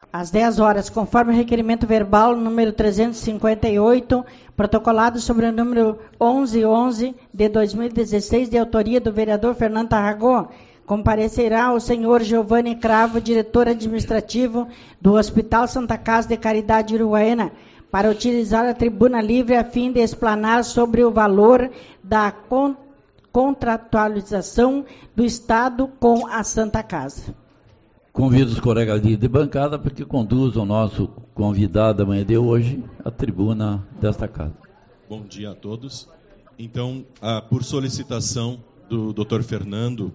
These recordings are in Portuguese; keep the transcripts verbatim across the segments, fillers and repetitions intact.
às dez horas, conforme o requerimento verbal número trezentos e cinquenta e oito, protocolado sobre o número onze onze de dois mil e dezesseis, de autoria do vereador Fernando Tarragó, comparecerá o senhor Giovanni Cravo, diretor administrativo do Hospital Santa Casa de Caridade Uruguaiana, para utilizar a tribuna livre a fim de explanar sobre o valor da con- contratualização do Estado com a Santa Casa. Convido os colegas de bancada para que conduzam o nosso convidado da manhã de hoje à tribuna desta casa. Bom dia a todos. Então, ah, por solicitação do doutor Fernando,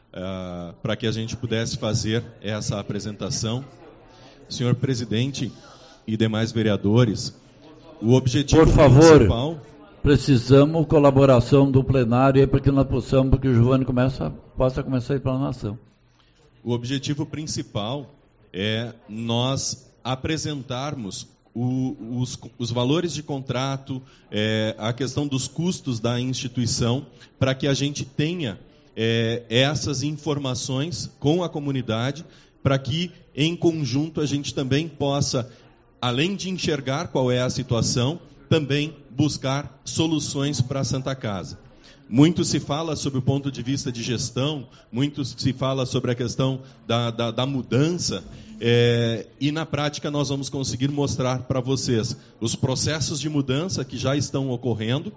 ah, para que a gente pudesse fazer essa apresentação, senhor presidente e demais vereadores, o objetivo por favor, principal... precisamos colaboração do plenário para que nós possamos, porque o Giovanni começa, possa começar a explanação. O objetivo principal é nós apresentarmos o, os, os valores de contrato, é, a questão dos custos da instituição, para que a gente tenha é, essas informações com a comunidade, para que, em conjunto, a gente também possa, além de enxergar qual é a situação, também buscar soluções para a Santa Casa. Muito se fala sobre o ponto de vista de gestão, muito se fala sobre a questão da, da, da mudança, é, e na prática nós vamos conseguir mostrar para vocês os processos de mudança que já estão ocorrendo,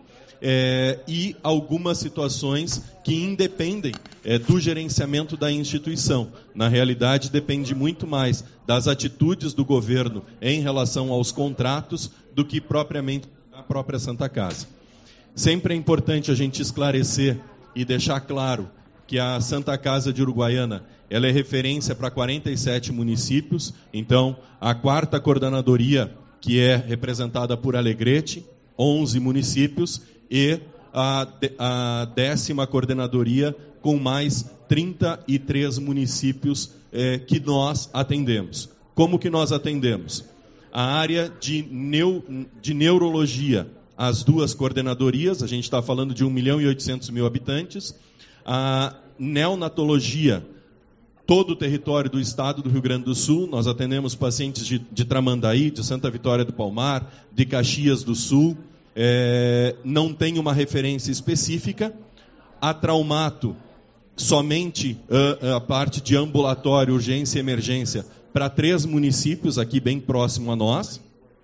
é, e algumas situações que independem é, do gerenciamento da instituição. Na realidade, depende muito mais das atitudes do governo em relação aos contratos do que propriamente da própria Santa Casa. Sempre é importante a gente esclarecer e deixar claro que a Santa Casa de Uruguaiana ela é referência para quarenta e sete municípios. Então, a quarta coordenadoria, que é representada por Alegrete, onze municípios, e a, a décima coordenadoria com mais trinta e três municípios eh, que nós atendemos. Como que nós atendemos? A área de, neu, de neurologia, as duas coordenadorias, a gente está falando de um milhão e oitocentos mil habitantes. A neonatologia, todo o território do estado do Rio Grande do Sul, nós atendemos pacientes de, de Tramandaí, de Santa Vitória do Palmar, de Caxias do Sul, é, não tem uma referência específica. A traumato, somente a, a parte de ambulatório, urgência e emergência, para três municípios aqui bem próximo a nós.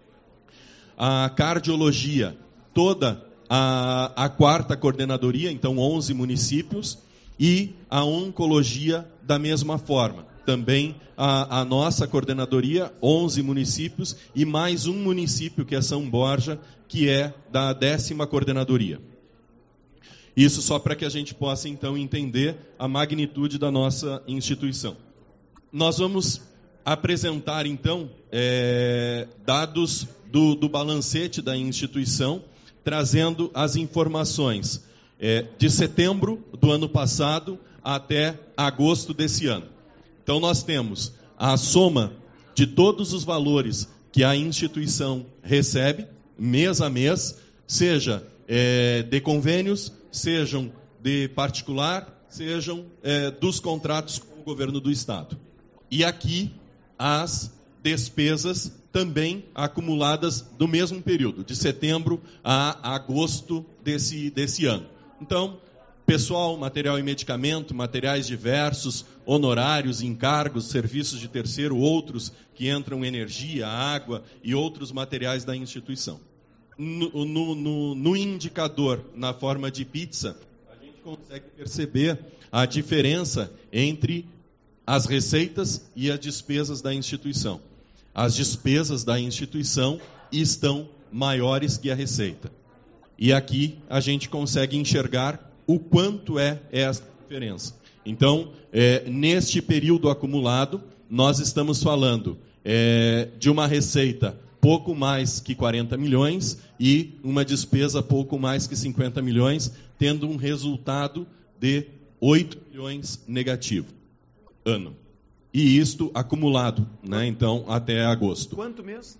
A cardiologia, toda a, a quarta coordenadoria, então onze municípios, e a oncologia da mesma forma. Também a, a nossa coordenadoria, onze municípios, e mais um município, que é São Borja, que é da décima coordenadoria. Isso só para que a gente possa, então, entender a magnitude da nossa instituição. Nós vamos apresentar, então, é, dados do, do balancete da instituição, trazendo as informações é, de setembro do ano passado até agosto desse ano. Então, nós temos a soma de todos os valores que a instituição recebe, mês a mês, seja é, de convênios, sejam de particular, sejam é, dos contratos com o governo do Estado. E aqui, as despesas também acumuladas do mesmo período, de setembro a agosto desse, desse ano. Então, pessoal, material e medicamento, materiais diversos, honorários, encargos, serviços de terceiro, outros que entram energia, água e outros materiais da instituição. No, no, no, no indicador, na forma de pizza, a gente consegue perceber a diferença entre as receitas e as despesas da instituição. As despesas da instituição estão maiores que a receita. E aqui a gente consegue enxergar o quanto é essa diferença. Então, é, neste período acumulado, nós estamos falando é, de uma receita pouco mais que quarenta milhões e uma despesa pouco mais que cinquenta milhões, tendo um resultado de oito milhões negativo ano. E isto acumulado, né? Então, até agosto. Quanto mês?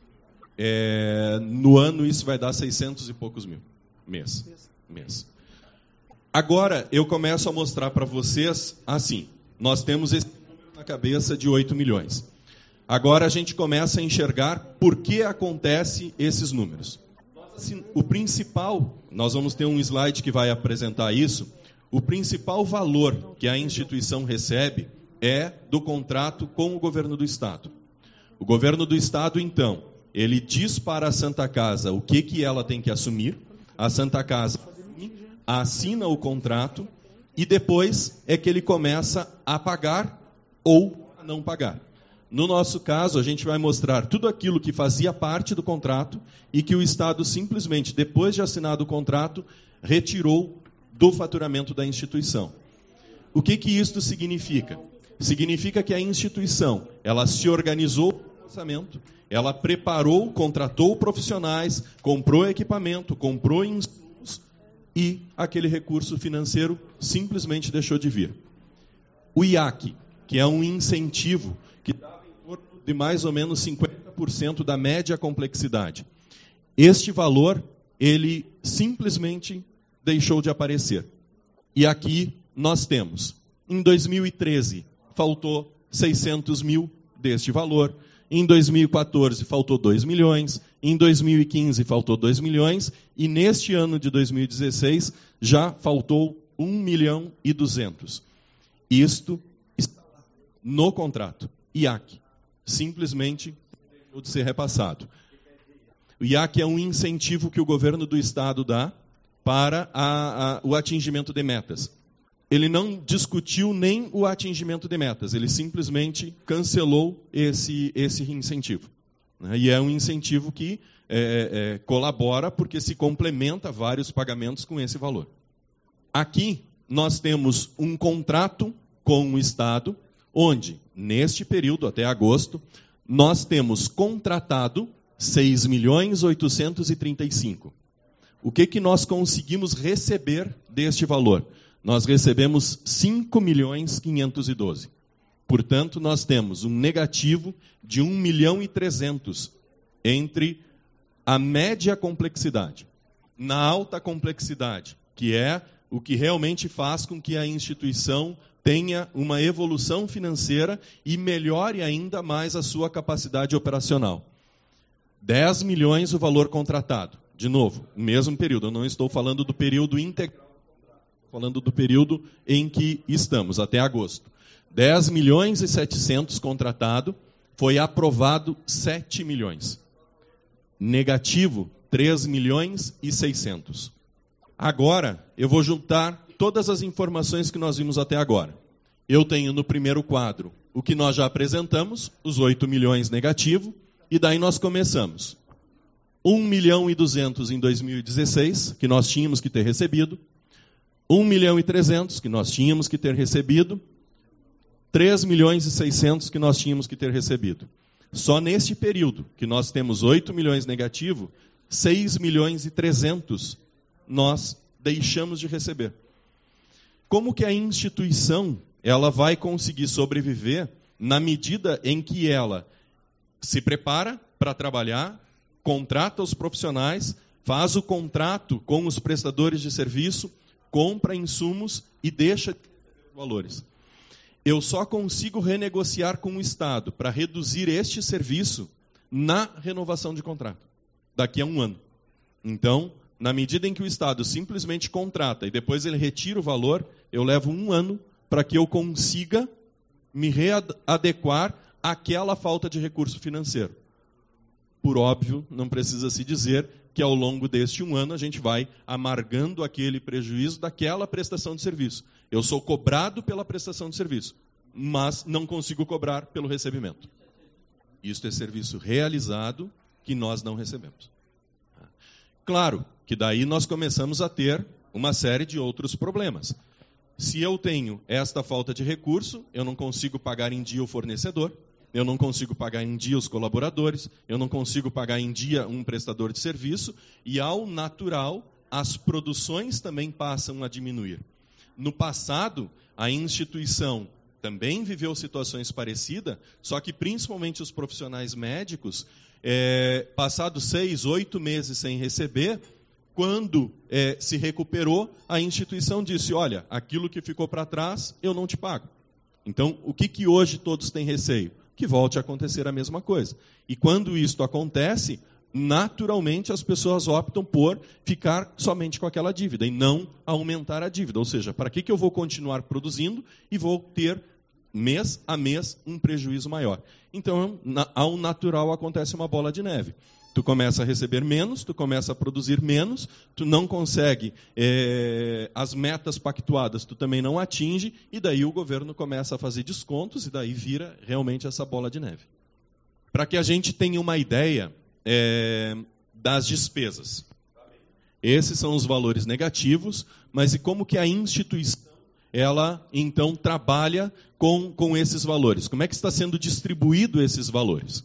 É, no ano, isso vai dar seiscentos e poucos mil. Mês. Mês. mês. Agora, eu começo a mostrar para vocês, assim, nós temos esse número na cabeça de oito milhões. agora a gente começa a enxergar por que acontece esses números. Assim, o principal, nós vamos ter um slide que vai apresentar isso, o principal valor que a instituição recebe é do contrato com o governo do Estado. O governo do Estado, então, ele diz para a Santa Casa o que, que ela tem que assumir, a Santa Casa assina o contrato e depois é que ele começa a pagar ou a não pagar. No nosso caso, a gente vai mostrar tudo aquilo que fazia parte do contrato e que o Estado simplesmente, depois de assinado o contrato, retirou do faturamento da instituição. O que que isto significa? Significa que a instituição, ela se organizou no orçamento, ela preparou, contratou profissionais, comprou equipamento, comprou insumos e aquele recurso financeiro simplesmente deixou de vir. O I A C, que é um incentivo que dava em torno de mais ou menos cinquenta por cento da média complexidade. Este valor, ele simplesmente deixou de aparecer. E aqui nós temos, em dois mil e treze, faltou seiscentos mil deste valor, em dois mil e quatorze faltou dois milhões, em dois mil e quinze faltou dois milhões, e neste ano de dois mil e dezesseis já faltou um milhão e duzentos. Isto está no contrato, I A C, simplesmente deixou de ser repassado. O I A C é um incentivo que o governo do Estado dá para a, a, o atingimento de metas. Ele não discutiu nem o atingimento de metas, ele simplesmente cancelou esse, esse incentivo. Né? E é um incentivo que é, é, colabora porque se complementa vários pagamentos com esse valor. Aqui nós temos um contrato com o Estado, onde, neste período, até agosto, nós temos contratado seis milhões oitocentos e trinta e cinco. O que, que nós conseguimos receber deste valor? Nós recebemos cinco milhões quinhentos e doze. Portanto, nós temos um negativo de um milhão e trezentos entre a média complexidade. Na alta complexidade, que é o que realmente faz com que a instituição tenha uma evolução financeira e melhore ainda mais a sua capacidade operacional. dez milhões o valor contratado. De novo, o mesmo período. Eu não estou falando do período integral, estou falando do período em que estamos, até agosto. dez milhões e setecentos contratado, foi aprovado sete milhões. Negativo, três milhões e seiscentos. Agora, eu vou juntar todas as informações que nós vimos até agora. Eu tenho no primeiro quadro o que nós já apresentamos, os oito milhões negativo, e daí nós começamos. um milhão e duzentos em dois mil e dezesseis, que nós tínhamos que ter recebido. um milhão e trezentos, que nós tínhamos que ter recebido. três milhões e seiscentos, que nós tínhamos que ter recebido. Só neste período, que nós temos oito milhões negativo, seis milhões e trezentos nós deixamos de receber. Como que a instituição ela vai conseguir sobreviver na medida em que ela se prepara para trabalhar, contrata os profissionais, faz o contrato com os prestadores de serviço, compra insumos e deixa de receber valores? Eu só consigo renegociar com o Estado para reduzir este serviço na renovação de contrato, daqui a um ano. Então, na medida em que o Estado simplesmente contrata e depois ele retira o valor, eu levo um ano para que eu consiga me readequar àquela falta de recurso financeiro. Por óbvio, não precisa se dizer que ao longo deste um ano a gente vai amargando aquele prejuízo daquela prestação de serviço. Eu sou cobrado pela prestação de serviço, mas não consigo cobrar pelo recebimento. Isto é serviço realizado que nós não recebemos. Claro que daí nós começamos a ter uma série de outros problemas. Se eu tenho esta falta de recurso, eu não consigo pagar em dia o fornecedor, eu não consigo pagar em dia os colaboradores, eu não consigo pagar em dia um prestador de serviço, e ao natural, as produções também passam a diminuir. No passado, a instituição também viveu situações parecidas, só que principalmente os profissionais médicos, é, passados seis, oito meses sem receber, quando é, se recuperou, a instituição disse, olha, aquilo que ficou para trás, eu não te pago. Então, o que, que hoje todos têm receio? que volte a acontecer a mesma coisa. E quando isto acontece, naturalmente as pessoas optam por ficar somente com aquela dívida e não aumentar a dívida. Ou seja, para que, que eu vou continuar produzindo e vou ter, mês a mês, um prejuízo maior? Então, ao natural acontece uma bola de neve. Tu começa a receber menos, tu começa a produzir menos, tu não consegue é, as metas pactuadas, tu também não atinge, e daí o governo começa a fazer descontos, e daí vira realmente essa bola de neve. Para que a gente tenha uma ideia é, das despesas. Esses são os valores negativos, mas e como que a instituição, ela então trabalha com, com esses valores? Como é que está sendo distribuído esses valores?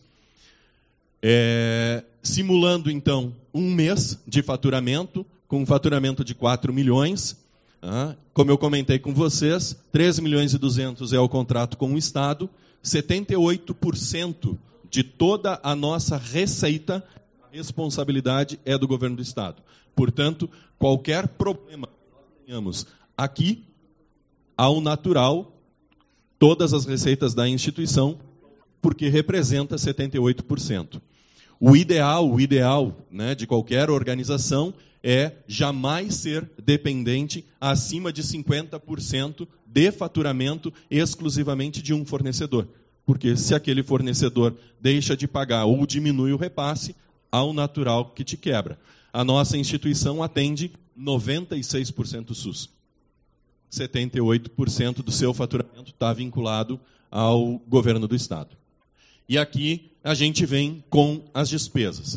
É, simulando, então, um mês de faturamento, com um faturamento de quatro milhões. Ah, como eu comentei com vocês, três milhões e duzentos é o contrato com o Estado, setenta e oito por cento de toda a nossa receita, a responsabilidade é do governo do Estado. Portanto, qualquer problema que nós tenhamos aqui, ao natural, todas as receitas da instituição, porque representa setenta e oito por cento. O ideal, o ideal né, de qualquer organização é jamais ser dependente acima de cinquenta por cento de faturamento exclusivamente de um fornecedor. Porque se aquele fornecedor deixa de pagar ou diminui o repasse, ao natural que te quebra. A nossa instituição atende noventa e seis por cento SUS. setenta e oito por cento do seu faturamento está vinculado ao governo do Estado. E aqui a gente vem com as despesas.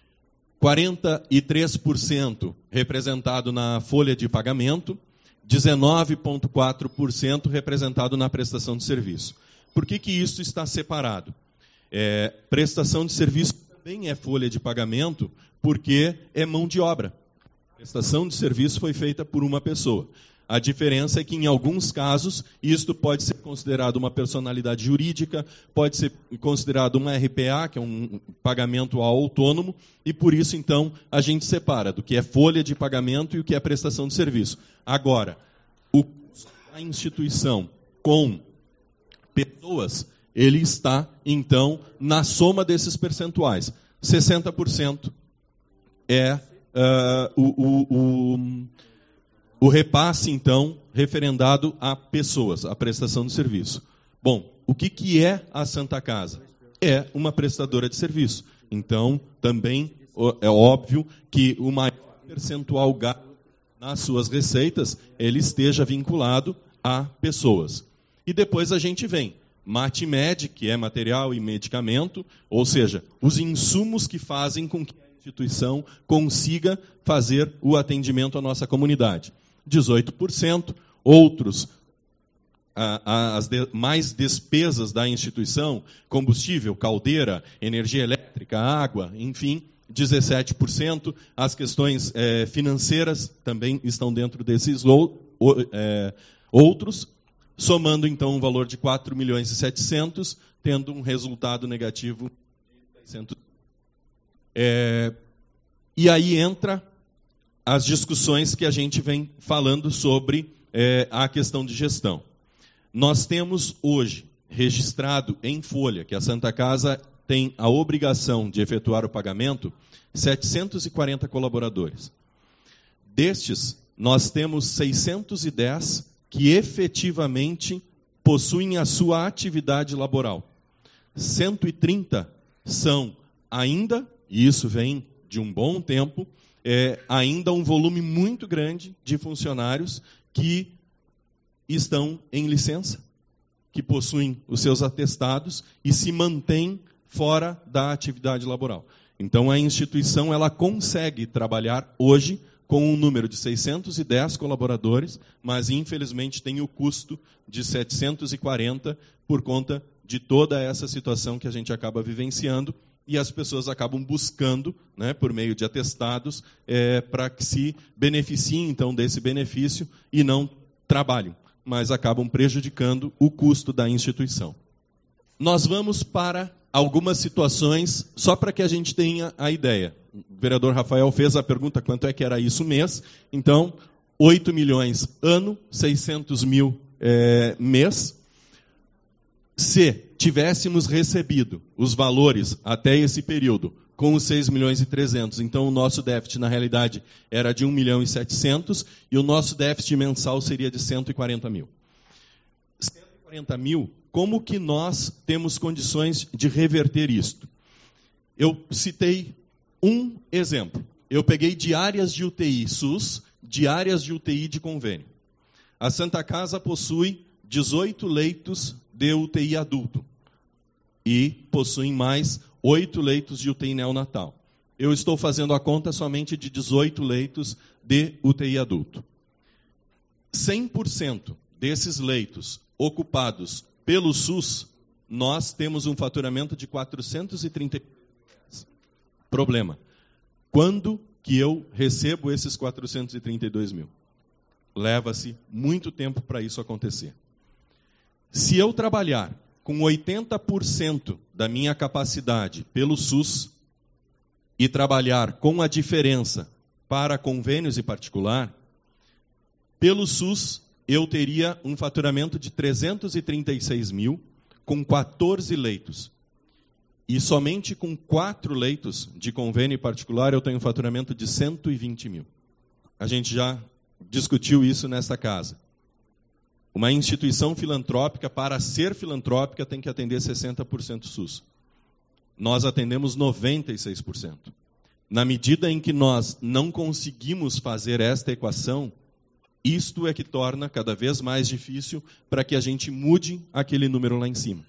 quarenta e três por cento representado na folha de pagamento, dezenove vírgula quatro por cento representado na prestação de serviço. Por que que isso está separado? É, prestação de serviço também é folha de pagamento, porque é mão de obra. A prestação de serviço foi feita por uma pessoa. A diferença é que, em alguns casos, isto pode ser considerado uma personalidade jurídica, pode ser considerado uma R P A, que é um pagamento autônomo, e por isso, então, a gente separa do que é folha de pagamento e o que é prestação de serviço. Agora, o custo da instituição com pessoas, ele está, então, na soma desses percentuais. sessenta por cento é uh, o... o, o O repasse, então, referendado a pessoas, a prestação de serviço. Bom, o que, que é a Santa Casa? É uma prestadora de serviço. Então, também é óbvio que o maior percentual gasto nas suas receitas, ele esteja vinculado a pessoas. E depois a gente vem, MATMED, que é material e medicamento, ou seja, os insumos que fazem com que a instituição consiga fazer o atendimento à nossa comunidade. dezoito por cento, outros, as mais despesas da instituição, combustível, caldeira, energia elétrica, água, enfim, dezessete por cento. As questões é, financeiras também estão dentro desses ou, é, outros, somando então um valor de quatro milhões e setecentos, tendo um resultado negativo de seiscentos. É, e aí entra as discussões que a gente vem falando sobre é, a questão de gestão. Nós temos hoje registrado em folha que a Santa Casa tem a obrigação de efetuar o pagamento setecentos e quarenta colaboradores. Destes, nós temos seiscentos e dez que efetivamente possuem a sua atividade laboral. cento e trinta são ainda, e isso vem de um bom tempo, É, ainda um volume muito grande de funcionários que estão em licença, que possuem os seus atestados e se mantêm fora da atividade laboral. Então, a instituição ela consegue trabalhar hoje com um número de seiscentos e dez colaboradores, mas, infelizmente, tem o custo de setecentos e quarenta por conta de toda essa situação que a gente acaba vivenciando, e as pessoas acabam buscando, né, por meio de atestados, é, para que se beneficiem, então, desse benefício e não trabalham, mas acabam prejudicando o custo da instituição. Nós vamos para algumas situações, só para que a gente tenha a ideia. O vereador Rafael fez a pergunta quanto é que era isso mês, então, oito milhões ano, seiscentos mil é, mês. Se tivéssemos recebido os valores até esse período com os seis milhões e trezentos, então o nosso déficit, na realidade, era de um milhão e setecentos e o nosso déficit mensal seria de cento e quarenta mil. cento e quarenta mil, como que nós temos condições de reverter isto? Eu citei um exemplo. Eu peguei diárias de U T I SUS, diárias de U T I de convênio. A Santa Casa possui dezoito leitos de U T I adulto e possuem mais oito leitos de U T I neonatal. Eu estou fazendo a conta somente de dezoito leitos de U T I adulto. cem por cento desses leitos ocupados pelo SUS, nós temos um faturamento de quatrocentos e trinta. Problema. Quando que eu recebo esses quatrocentos e trinta e dois mil? Leva-se muito tempo para isso acontecer. Se eu trabalhar com oitenta por cento da minha capacidade pelo SUS e trabalhar com a diferença para convênios e particular, pelo SUS eu teria um faturamento de trezentos e trinta e seis mil com quatorze leitos. E somente com quatro leitos de convênio particular eu tenho um faturamento de cento e vinte mil. A gente já discutiu isso nesta casa. Uma instituição filantrópica, para ser filantrópica, tem que atender sessenta por cento SUS. Nós atendemos noventa e seis por cento. Na medida em que nós não conseguimos fazer esta equação, isto é que torna cada vez mais difícil para que a gente mude aquele número lá em cima.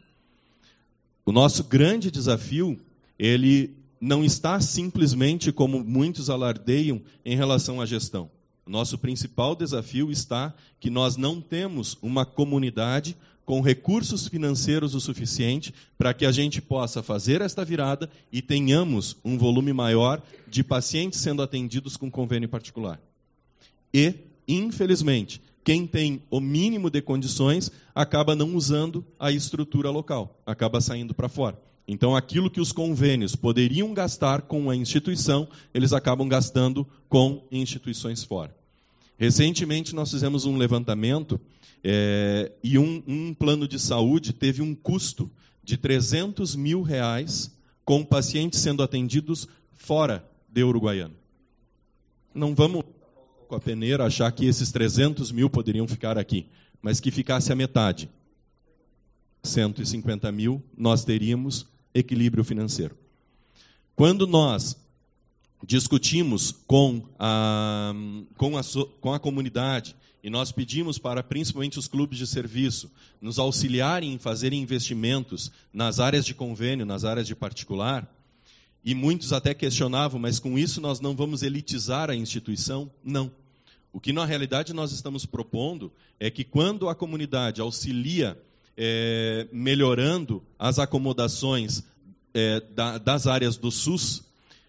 O nosso grande desafio, ele não está simplesmente, como muitos alardeiam, em relação à gestão. O nosso principal desafio está que nós não temos uma comunidade com recursos financeiros o suficiente para que a gente possa fazer esta virada e tenhamos um volume maior de pacientes sendo atendidos com convênio particular. E, infelizmente, quem tem o mínimo de condições acaba não usando a estrutura local, acaba saindo para fora. Então, aquilo que os convênios poderiam gastar com a instituição, eles acabam gastando com instituições fora. Recentemente, nós fizemos um levantamento é, e um, um plano de saúde teve um custo de trezentos mil reais com pacientes sendo atendidos fora de Uruguaiana. Não vamos com a peneira achar que esses trezentos mil poderiam ficar aqui, mas que ficasse a metade. cento e cinquenta mil, nós teríamos equilíbrio financeiro. Quando nós discutimos com a, com a, com a comunidade e nós pedimos para principalmente os clubes de serviço nos auxiliarem em fazerem investimentos nas áreas de convênio, nas áreas de particular, e muitos até questionavam, mas com isso nós não vamos elitizar a instituição? Não. O que na realidade nós estamos propondo é que quando a comunidade auxilia é, melhorando as acomodações é, da, das áreas do SUS,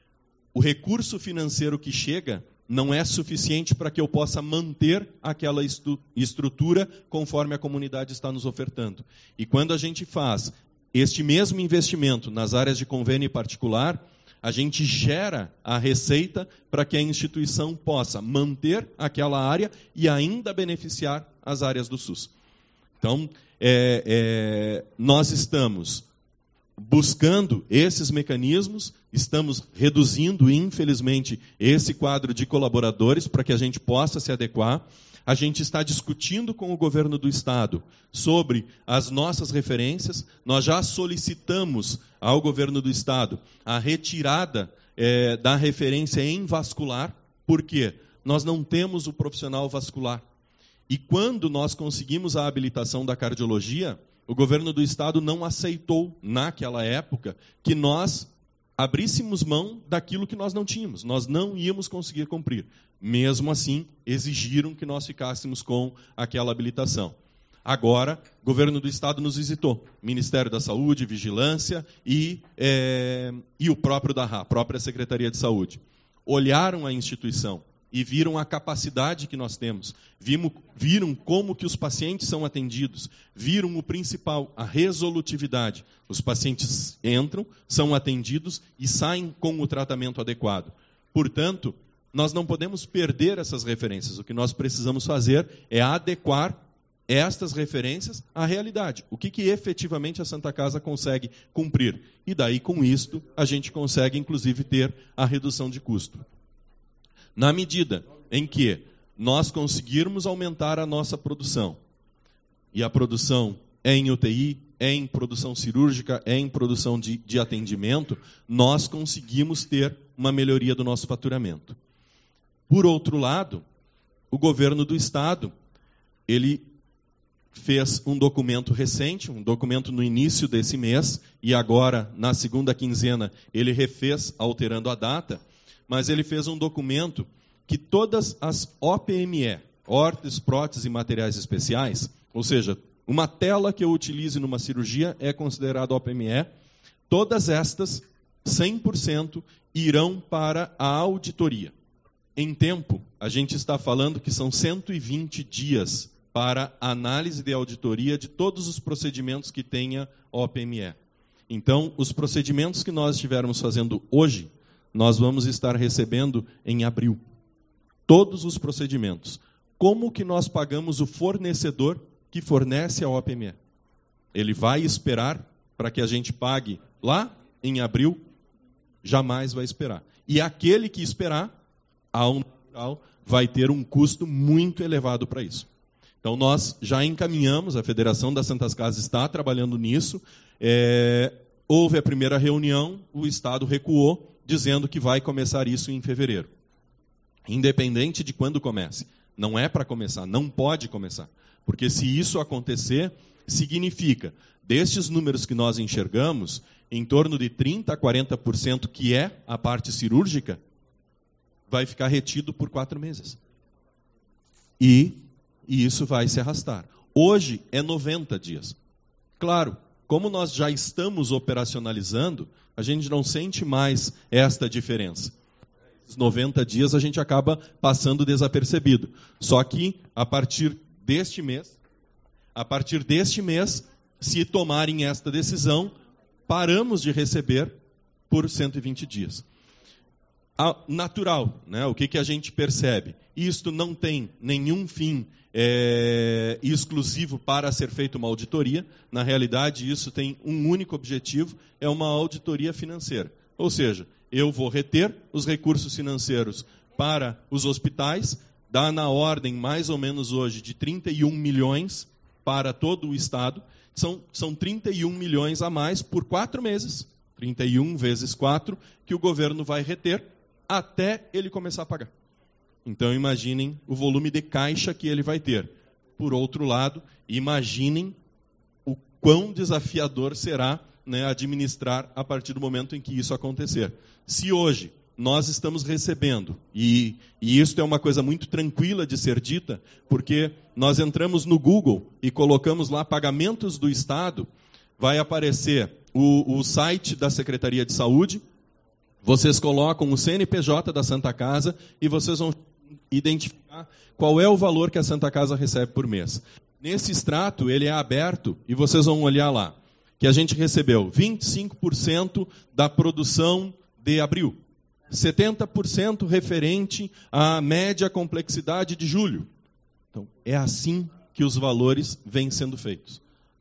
o recurso financeiro que chega não é suficiente para que eu possa manter aquela estu, estrutura conforme a comunidade está nos ofertando. E quando a gente faz este mesmo investimento nas áreas de convênio particular, a gente gera a receita para que a instituição possa manter aquela área e ainda beneficiar as áreas do SUS. Então, é, é, nós estamos buscando esses mecanismos, estamos reduzindo, infelizmente, esse quadro de colaboradores para que a gente possa se adequar. A gente está discutindo com o governo do Estado sobre as nossas referências. Nós já solicitamos ao governo do Estado a retirada é, da referência em vascular, porque nós não temos o profissional vascular. E quando nós conseguimos a habilitação da cardiologia, o governo do Estado não aceitou, naquela época, que nós abríssemos mão daquilo que nós não tínhamos. Nós não íamos conseguir cumprir. Mesmo assim, exigiram que nós ficássemos com aquela habilitação. Agora, o governo do Estado nos visitou. Ministério da Saúde, Vigilância e, é, e o próprio D A R A, a própria Secretaria de Saúde. Olharam a instituição e viram a capacidade que nós temos. Vimos, viram como que os pacientes são atendidos. Viram o principal, a resolutividade. Os pacientes entram, são atendidos e saem com o tratamento adequado. Portanto, nós não podemos perder essas referências. O que nós precisamos fazer é adequar estas referências à realidade. O que, que efetivamente a Santa Casa consegue cumprir. E daí, com isto, a gente consegue, inclusive, ter a redução de custo. Na medida em que nós conseguirmos aumentar a nossa produção, e a produção é em U T I, é em produção cirúrgica, é em produção de, de atendimento, nós conseguimos ter uma melhoria do nosso faturamento. Por outro lado, o governo do Estado, ele fez um documento recente, um documento no início desse mês, e agora, na segunda quinzena, ele refez, alterando a data, mas ele fez um documento que todas as O P M E, órteses, próteses e materiais especiais, ou seja, uma tela que eu utilize numa cirurgia é considerada O P M E, todas estas, cem por cento, irão para a auditoria. Em tempo, a gente está falando que são cento e vinte dias para análise de auditoria de todos os procedimentos que tenha O P M E. Então, os procedimentos que nós estivermos fazendo hoje, nós vamos estar recebendo em abril. Todos os procedimentos. Como que nós pagamos o fornecedor que fornece a O P M E? Ele vai esperar para que a gente pague lá em abril? Jamais vai esperar. E aquele que esperar, ao natural, vai ter um custo muito elevado para isso. Então, nós já encaminhamos, a Federação das Santas Casas está trabalhando nisso. É, houve a primeira reunião, o Estado recuou, dizendo que vai começar isso em fevereiro. Independente de quando comece. Não é para começar, não pode começar. Porque se isso acontecer, significa, destes números que nós enxergamos, em torno de trinta a quarenta por cento que é a parte cirúrgica, vai ficar retido por quatro meses. E, e isso vai se arrastar. Hoje é noventa dias. Claro, como nós já estamos operacionalizando, a gente não sente mais esta diferença. Os noventa dias a gente acaba passando desapercebido. Só que, a partir deste mês, a partir deste mês, se tomarem esta decisão, paramos de receber por cento e vinte dias. A, natural, né? O que, que a gente percebe? Isto não tem nenhum fim é, exclusivo para ser feita uma auditoria. Na realidade, isso tem um único objetivo, é uma auditoria financeira. Ou seja, eu vou reter os recursos financeiros para os hospitais, dá na ordem, mais ou menos hoje, de trinta e um milhões para todo o Estado. São, são trinta e um milhões a mais por quatro meses. trinta e um vezes quatro, que o governo vai reter até ele começar a pagar. Então, imaginem o volume de caixa que ele vai ter. Por outro lado, imaginem o quão desafiador será, né, administrar a partir do momento em que isso acontecer. Se hoje nós estamos recebendo, e, e isso é uma coisa muito tranquila de ser dita, porque nós entramos no Google e colocamos lá pagamentos do Estado, vai aparecer o, o site da Secretaria de Saúde, vocês colocam o C N P J da Santa Casa e vocês vão identificar qual é o valor que a Santa Casa recebe por mês. Nesse extrato, ele é aberto e vocês vão olhar lá, que a gente recebeu vinte e cinco por cento da produção de abril, setenta por cento referente à média complexidade de julho. Então, é assim que os valores vêm sendo feitos.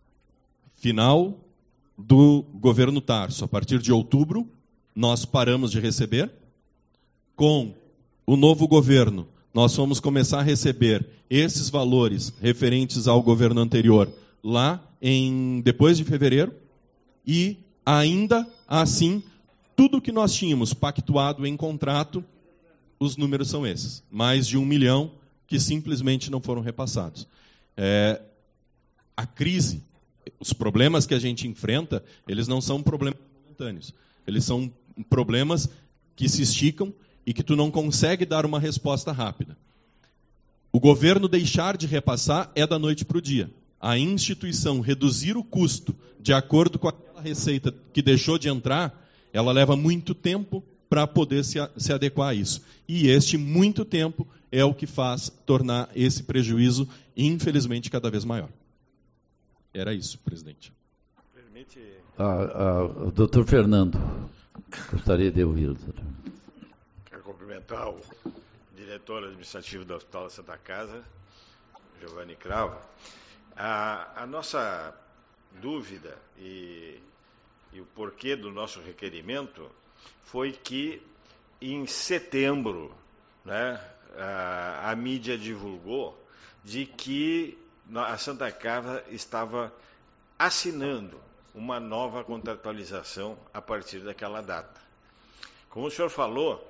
Final do governo Tarso. A partir de outubro, nós paramos de receber. Com o novo governo, nós vamos começar a receber esses valores referentes ao governo anterior lá em, depois de fevereiro. E ainda assim, tudo que nós tínhamos pactuado em contrato, os números são esses. Mais de um milhão que simplesmente não foram repassados. É, a crise, os problemas que a gente enfrenta, eles não são problemas momentâneos. Eles são problemas que se esticam e que tu não consegue dar uma resposta rápida. O governo deixar de repassar é da noite para o dia. A instituição reduzir o custo de acordo com aquela receita que deixou de entrar, ela leva muito tempo para poder se, se adequar a isso. E este muito tempo é o que faz tornar esse prejuízo, infelizmente, cada vez maior. Era isso, presidente. Permite... Ah, ah, o doutor Fernando, gostaria de ouvir. Doutor. Quero cumprimentar o diretor administrativo do Hospital da Santa Casa, Giovanni Cravo, A, a nossa dúvida e, e o porquê do nosso requerimento foi que em setembro, né, a, a mídia divulgou de que a Santa Casa estava assinando uma nova contratualização a partir daquela data. Como o senhor falou,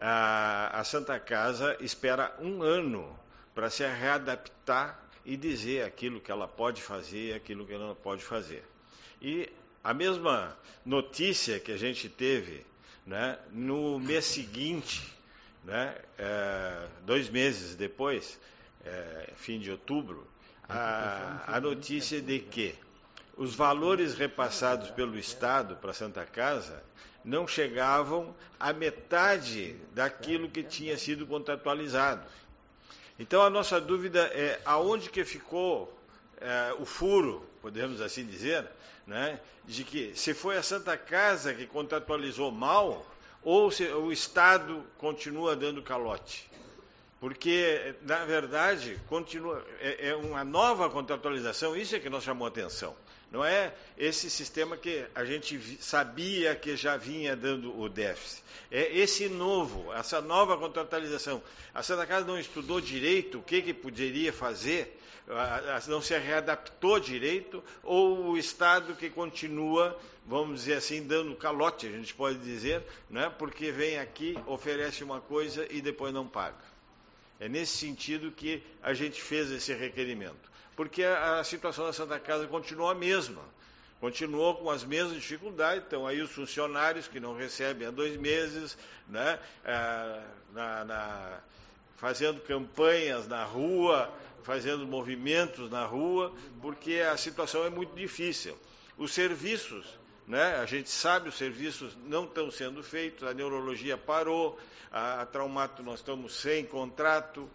a, a Santa Casa espera um ano para se readaptar e dizer aquilo que ela pode fazer e aquilo que ela não pode fazer. E a mesma notícia que a gente teve, né, no mês seguinte, né, é, dois meses depois, é, fim de outubro, a, a notícia de que os valores repassados pelo Estado para a Santa Casa não chegavam à metade daquilo que tinha sido contratualizado. Então, a nossa dúvida é aonde que ficou é, o furo, podemos assim dizer, né, de que se foi a Santa Casa que contratualizou mal ou se o Estado continua dando calote. Porque, na verdade, continua, é, é uma nova contratualização, isso é que nos chamou a atenção. Não é esse sistema que a gente sabia que já vinha dando o déficit. É esse novo, essa nova contratualização. A Santa Casa não estudou direito o que, que poderia fazer, não se readaptou direito, ou o Estado que continua, vamos dizer assim, dando calote, a gente pode dizer, né, porque vem aqui, oferece uma coisa e depois não paga. É nesse sentido que a gente fez esse requerimento. Porque a, a situação da Santa Casa continuou a mesma. Continuou com as mesmas dificuldades. Então, aí os funcionários que não recebem há dois meses, né, ah, na, na, fazendo campanhas na rua, fazendo movimentos na rua, porque a situação é muito difícil. Os serviços, né, a gente sabe, os serviços não estão sendo feitos, a neurologia parou, a, a traumato nós estamos sem contrato,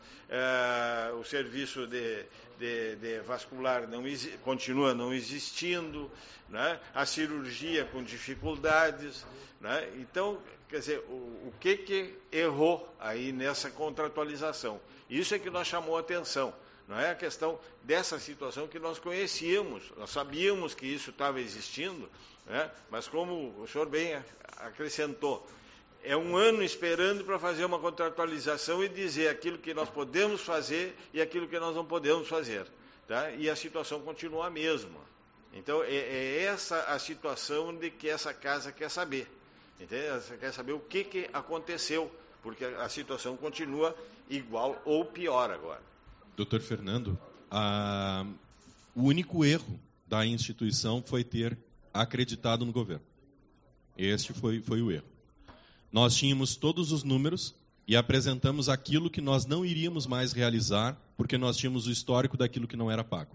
é, o serviço de, de, de vascular não, continua não existindo, né, a cirurgia com dificuldades, né, então, quer dizer, o, o que, que errou aí nessa contratualização? Isso é que nós chamou a atenção. Não é a questão dessa situação que nós conhecíamos, nós sabíamos que isso estava existindo, né? Mas como o senhor bem acrescentou, é um ano esperando para fazer uma contratualização e dizer aquilo que nós podemos fazer e aquilo que nós não podemos fazer. Tá? E a situação continua a mesma. Então, é, é essa a situação de que essa casa quer saber. Entende? Ela quer saber o que, que aconteceu, porque a situação continua igual ou pior agora. Doutor Fernando, a, o único erro da instituição foi ter acreditado no governo. Este foi, foi o erro. Nós tínhamos todos os números e apresentamos aquilo que nós não iríamos mais realizar, porque nós tínhamos o histórico daquilo que não era pago.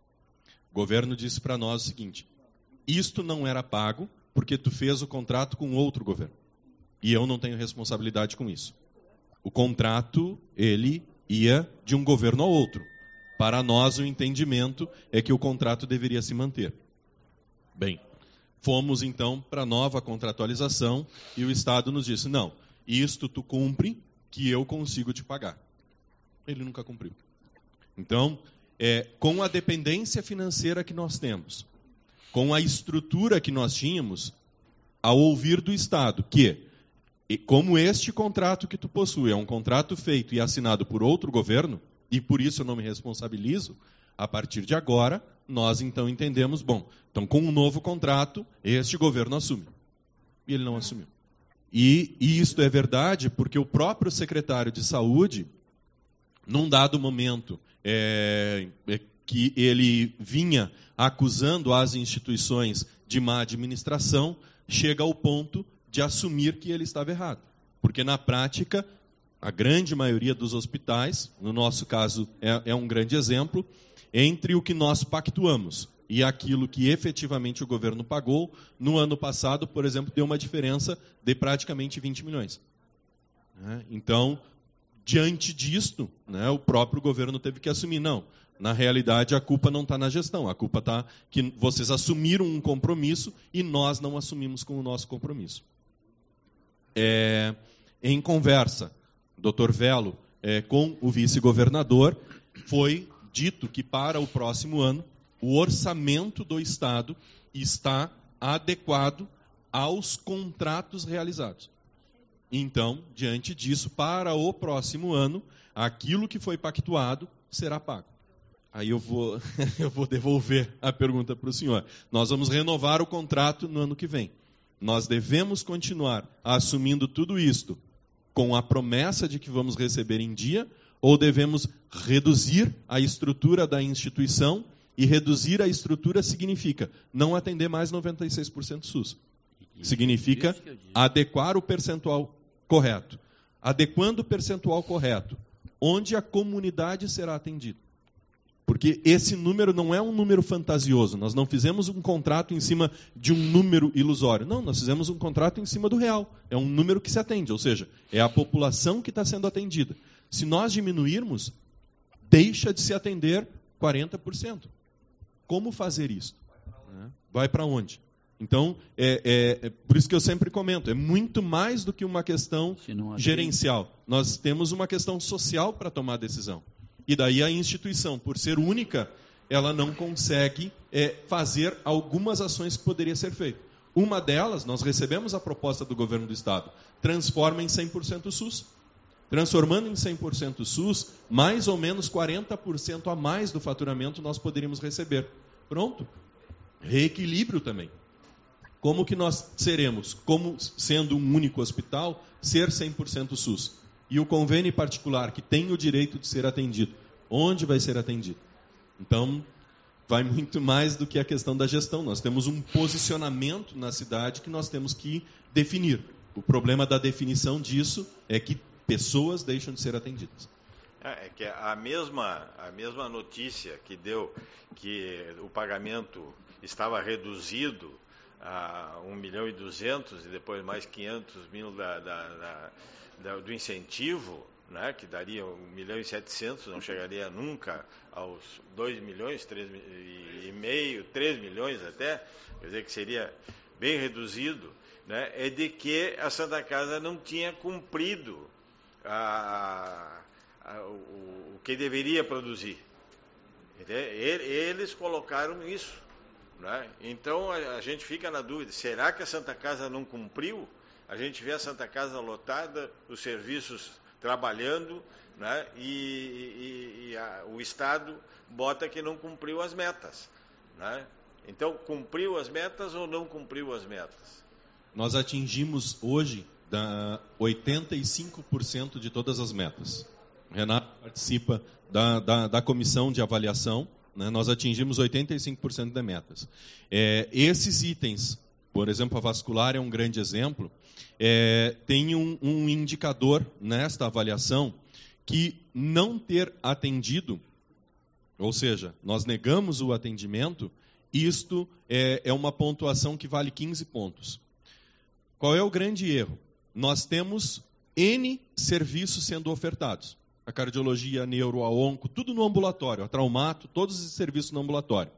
O governo disse para nós o seguinte: isto não era pago porque tu fez o contrato com outro governo. E eu não tenho responsabilidade com isso. O contrato, ele ia de um governo ao outro. Para nós, o entendimento é que o contrato deveria se manter. Bem, fomos então para a nova contratualização e o Estado nos disse: não, isto tu cumpre que eu consigo te pagar. Ele nunca cumpriu. Então, é, com a dependência financeira que nós temos, com a estrutura que nós tínhamos, ao ouvir do Estado que, como este contrato que tu possui é um contrato feito e assinado por outro governo, e por isso eu não me responsabilizo, a partir de agora, nós então entendemos, bom, então com um novo contrato, este governo assume. E ele não assumiu. E, e isto é verdade porque o próprio secretário de Saúde, num dado momento é, é, que ele vinha acusando as instituições de má administração, chega ao ponto de assumir que ele estava errado. Porque, na prática, a grande maioria dos hospitais, no nosso caso é, é um grande exemplo, entre o que nós pactuamos e aquilo que efetivamente o governo pagou, no ano passado, por exemplo, deu uma diferença de praticamente vinte milhões. Né? Então, diante disto, né, o próprio governo teve que assumir. Não, na realidade, a culpa não está na gestão, a culpa está que vocês assumiram um compromisso e nós não assumimos com o nosso compromisso. É, em conversa, doutor Velo, é, com o vice-governador, foi dito que para o próximo ano o orçamento do Estado está adequado aos contratos realizados. Então, diante disso, para o próximo ano, aquilo que foi pactuado será pago. Aí eu vou, eu vou devolver a pergunta para o senhor. Nós vamos renovar o contrato no ano que vem. Nós devemos continuar assumindo tudo isto com a promessa de que vamos receber em dia, ou devemos reduzir a estrutura da instituição, e reduzir a estrutura significa não atender mais noventa e seis por cento SUS. Significa adequar o percentual correto. Adequando o percentual correto, onde a comunidade será atendida. Porque esse número não é um número fantasioso. Nós não fizemos um contrato em cima de um número ilusório. Não, nós fizemos um contrato em cima do real. É um número que se atende, ou seja, é a população que está sendo atendida. Se nós diminuirmos, deixa de se atender quarenta por cento. Como fazer isso? Vai para onde? Então, é, é, é por isso que eu sempre comento, é muito mais do que uma questão gerencial. Nós temos uma questão social para tomar decisão. E daí a instituição, por ser única, ela não consegue é, fazer algumas ações que poderiam ser feitas. Uma delas, nós recebemos a proposta do governo do Estado, transforma em cem por cento SUS. Transformando em cem por cento SUS, mais ou menos quarenta por cento a mais do faturamento nós poderíamos receber. Pronto. Reequilíbrio também. Como que nós seremos, como sendo um único hospital, ser cem por cento SUS? E o convênio particular, que tem o direito de ser atendido, onde vai ser atendido? Então, vai muito mais do que a questão da gestão. Nós temos um posicionamento na cidade que nós temos que definir. O problema da definição disso é que pessoas deixam de ser atendidas. É que a mesma, a mesma notícia que deu que o pagamento estava reduzido a um milhão e duzentos e depois mais quinhentos mil da, da, da, da, do incentivo, né, que daria um milhão e setecentos, não chegaria nunca aos dois milhões, três e meio, três milhões até, quer dizer que seria bem reduzido, né, é de que a Santa Casa não tinha cumprido A, a, o, o que deveria produzir. Eles colocaram isso, né? Então a, a gente fica na dúvida, será que a Santa Casa não cumpriu? A gente vê a Santa Casa lotada, os serviços trabalhando, né? e, e, e a, o Estado bota que não cumpriu as metas, né? Então, cumpriu as metas ou não cumpriu as metas? Nós atingimos hoje da oitenta e cinco por cento de todas as metas. O Renato participa da, da, da comissão de avaliação, né? Nós atingimos oitenta e cinco por cento de metas. É, esses itens, por exemplo, a vascular é um grande exemplo, é, tem um, um indicador nesta avaliação que não ter atendido, ou seja, nós negamos o atendimento, isto é, é uma pontuação que vale quinze pontos. Qual é o grande erro? Nós temos N serviços sendo ofertados. A cardiologia, a neuro, a onco, tudo no ambulatório, a traumato, todos os serviços no ambulatório.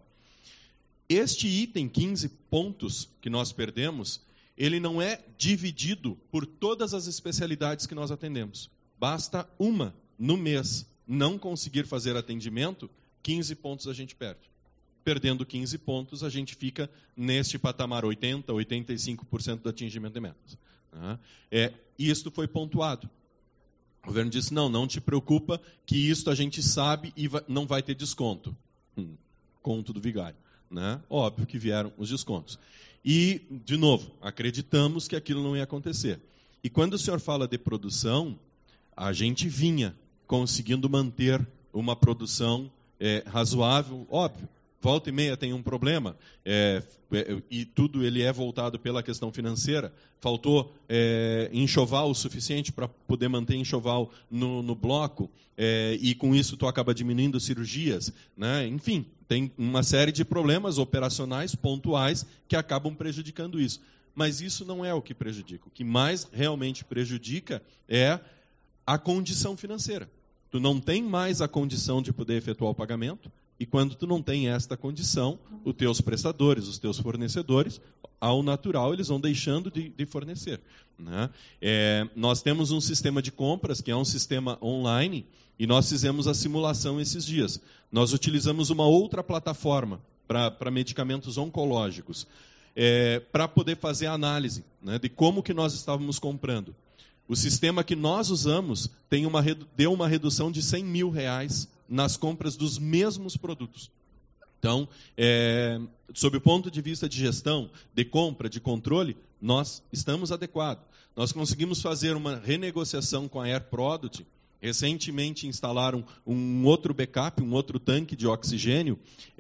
Este item, quinze pontos que nós perdemos, ele não é dividido por todas as especialidades que nós atendemos. Basta uma no mês não conseguir fazer atendimento, quinze pontos a gente perde. Perdendo quinze pontos, a gente fica neste patamar oitenta, oitenta e cinco por cento do atingimento de metas. É, isto foi pontuado. O governo disse, não, não te preocupa, que isto a gente sabe e vai, não vai ter desconto. Hum, conto do vigário. Né? Óbvio que vieram os descontos. E, de novo, acreditamos que aquilo não ia acontecer. E quando o senhor fala de produção, a gente vinha conseguindo manter uma produção é, razoável, óbvio. Volta e meia tem um problema, é, é, e tudo ele é voltado pela questão financeira. Faltou é, enxoval o suficiente para poder manter enxoval no, no bloco, é, e com isso tu acaba diminuindo cirurgias. Né? Enfim, tem uma série de problemas operacionais, pontuais, que acabam prejudicando isso. Mas isso não é o que prejudica. O que mais realmente prejudica é a condição financeira. Tu não tem mais a condição de poder efetuar o pagamento, E quando tu não tem esta condição, os teus prestadores, os teus fornecedores, ao natural, eles vão deixando de, de fornecer. Né? É, nós temos um sistema de compras, que é um sistema online, e nós fizemos a simulação esses dias. Nós utilizamos uma outra plataforma para medicamentos oncológicos, é, para poder fazer a análise, né, de como que nós estávamos comprando. O sistema que nós usamos tem uma, deu uma redução de cem mil reais nas compras dos mesmos produtos. Então, é, sob o ponto de vista de gestão, de compra, de controle, nós estamos adequados. Nós conseguimos fazer uma renegociação com a Air Product. Recentemente instalaram um outro backup, um outro tanque de oxigênio.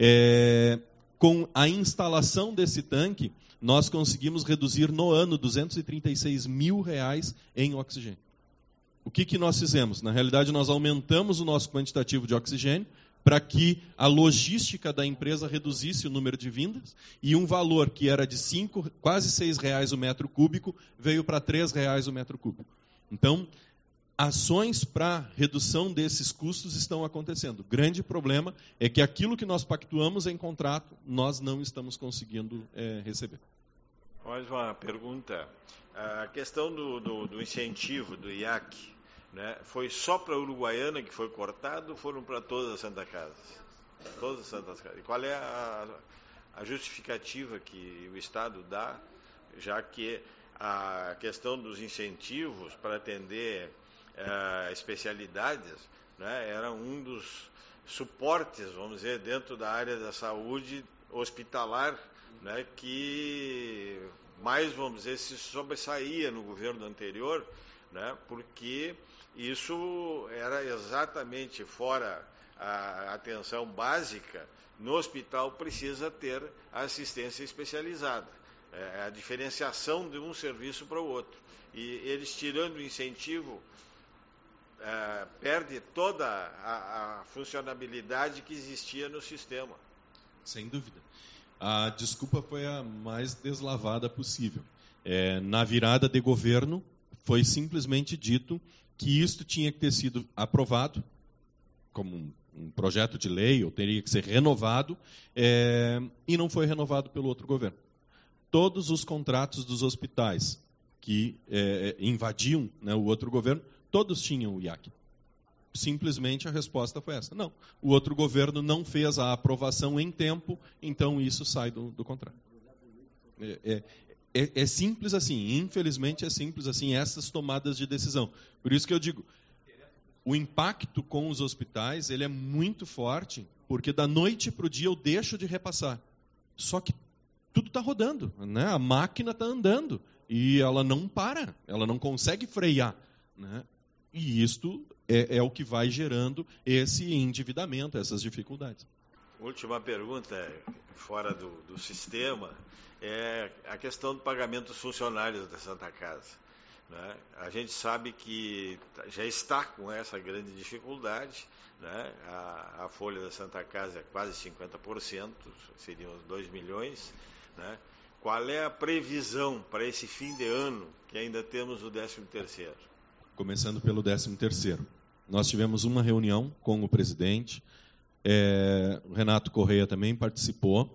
É, com a instalação desse tanque, nós conseguimos reduzir no ano duzentos e trinta e seis mil reais em oxigênio. O que, que nós fizemos? Na realidade, nós aumentamos o nosso quantitativo de oxigênio para que a logística da empresa reduzisse o número de vindas e um valor que era de cinco, quase seis reais o metro cúbico veio para três reais o metro cúbico. Então, ações para redução desses custos estão acontecendo. O grande problema é que aquilo que nós pactuamos em contrato, nós não estamos conseguindo é, receber. Mais uma pergunta. A questão do, do, do incentivo do I A C, né, foi só para a Uruguaiana que foi cortado ou foram para todas as Santa Casas? Todas as Santas Casas. E qual é a, a justificativa que o Estado dá, já que a questão dos incentivos para atender uh, especialidades, né, era um dos suportes, vamos dizer, dentro da área da saúde hospitalar, né, que mais, vamos dizer, se sobressaía no governo anterior, né, porque isso era exatamente fora a atenção básica. No hospital precisa ter assistência especializada, é a diferenciação de um serviço para o outro. E eles tirando o incentivo, é, perde toda a, a funcionabilidade que existia no sistema. Sem dúvida. A desculpa foi a mais deslavada possível. É, na virada de governo, foi simplesmente dito que isto tinha que ter sido aprovado como um, um projeto de lei, ou teria que ser renovado, é, e não foi renovado pelo outro governo. Todos os contratos dos hospitais que é, invadiam, né, o outro governo, todos tinham o I A C. Simplesmente a resposta foi essa. Não, o outro governo não fez a aprovação em tempo, então isso sai do, do contrato. É, é, é, é simples assim, infelizmente é simples assim, essas tomadas de decisão. Por isso que eu digo, o impacto com os hospitais ele é muito forte, porque da noite para o dia eu deixo de repassar. Só que tudo está rodando, né? A máquina está andando e ela não para, ela não consegue frear, né? E isto é, é o que vai gerando esse endividamento, essas dificuldades. Última pergunta, fora do, do sistema, é a questão do pagamento dos funcionários da Santa Casa. Né? A gente sabe que já está com essa grande dificuldade, né? a, a folha da Santa Casa é quase cinquenta por cento, seriam uns dois milhões. Né? Qual é a previsão para esse fim de ano, que ainda temos o décimo terceiro? Começando pelo décimo terceiro. Nós tivemos uma reunião com o presidente, é, o Renato Correia também participou,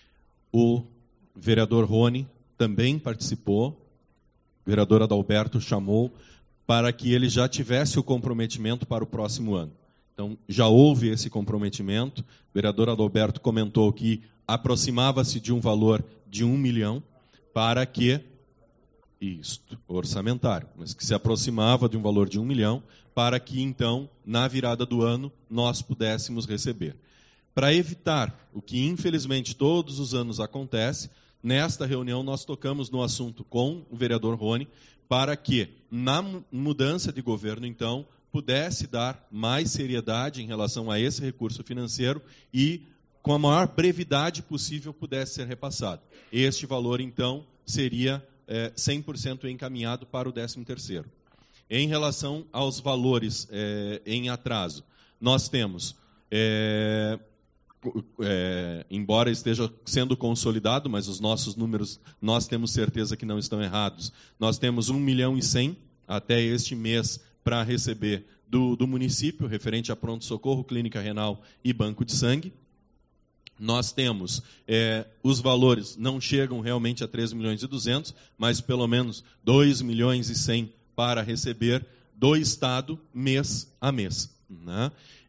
o vereador Rony também participou, o vereador Adalberto chamou para que ele já tivesse o comprometimento para o próximo ano. Então, já houve esse comprometimento, o vereador Adalberto comentou que aproximava-se de um valor de um milhão para que isto, orçamentário, mas que se aproximava de um valor de um milhão para que, então, na virada do ano, nós pudéssemos receber. Para evitar o que, infelizmente, todos os anos acontece, nesta reunião nós tocamos no assunto com o vereador Rony, para que, na mudança de governo, então, pudesse dar mais seriedade em relação a esse recurso financeiro e, com a maior brevidade possível, pudesse ser repassado. Este valor, então, seria É, cem por cento encaminhado para o décimo terceiro. Em relação aos valores é, em atraso, nós temos, é, é, embora esteja sendo consolidado, mas os nossos números, nós temos certeza que não estão errados, nós temos um milhão e cem até este mês para receber do, do município, referente a pronto-socorro, clínica renal e banco de sangue. nós temos é, os valores não chegam realmente a três milhões e duzentos, mas pelo menos dois milhões e cem para receber do Estado mês a mês. Né?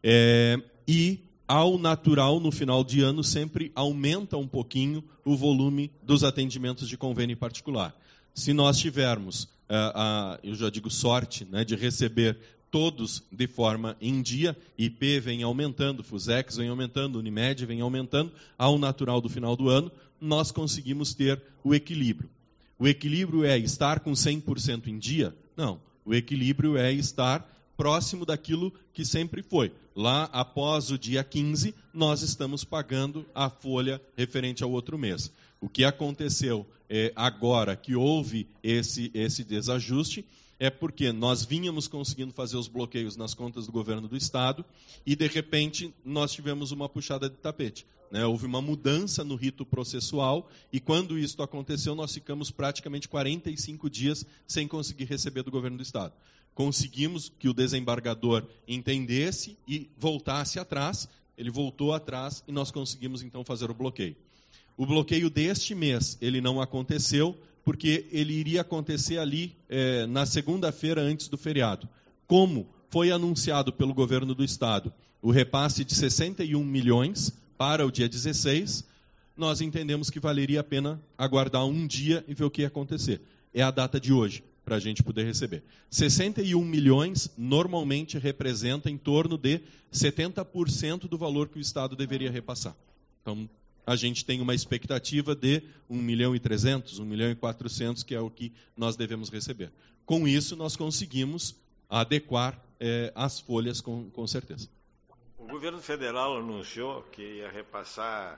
É, e, ao natural, no final de ano, sempre aumenta um pouquinho o volume dos atendimentos de convênio particular. Se nós tivermos, a, a, eu já digo sorte, né, de receber todos de forma em dia, I P vem aumentando, Fusex vem aumentando, Unimed vem aumentando, ao natural do final do ano, nós conseguimos ter o equilíbrio. O equilíbrio é estar com cem por cento em dia? Não. O equilíbrio é estar próximo daquilo que sempre foi. Lá, após o dia quinze, nós estamos pagando a folha referente ao outro mês. O que aconteceu é, agora que houve esse, esse desajuste é porque nós vínhamos conseguindo fazer os bloqueios nas contas do governo do Estado e, de repente, nós tivemos uma puxada de tapete. Né? Houve uma mudança no rito processual e, quando isso aconteceu, nós ficamos praticamente quarenta e cinco dias sem conseguir receber do governo do Estado. Conseguimos que o desembargador entendesse e voltasse atrás, ele voltou atrás e nós conseguimos, então, fazer o bloqueio. O bloqueio deste mês, ele não aconteceu, porque ele iria acontecer ali é, na segunda-feira antes do feriado. Como foi anunciado pelo governo do Estado o repasse de sessenta e um milhões para o dia dezesseis, nós entendemos que valeria a pena aguardar um dia e ver o que ia acontecer. É a data de hoje, para a gente poder receber. sessenta e um milhões normalmente representa em torno de setenta por cento do valor que o Estado deveria repassar. Então, a gente tem uma expectativa de um milhão e trezentos, um milhão e quatrocentos, que é o que nós devemos receber. Com isso, nós conseguimos adequar é, as folhas com, com certeza. O governo federal anunciou que ia repassar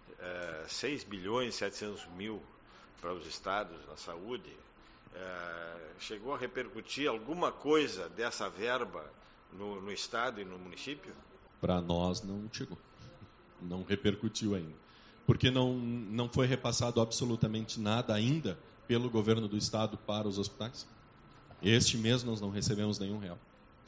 é, seis bilhões e setecentos mil para os estados na saúde. É, chegou a repercutir alguma coisa dessa verba no, no estado e no município? Para nós não chegou. Não repercutiu ainda. Porque não, não foi repassado absolutamente nada ainda pelo governo do Estado para os hospitais. Este mês nós não recebemos nenhum real.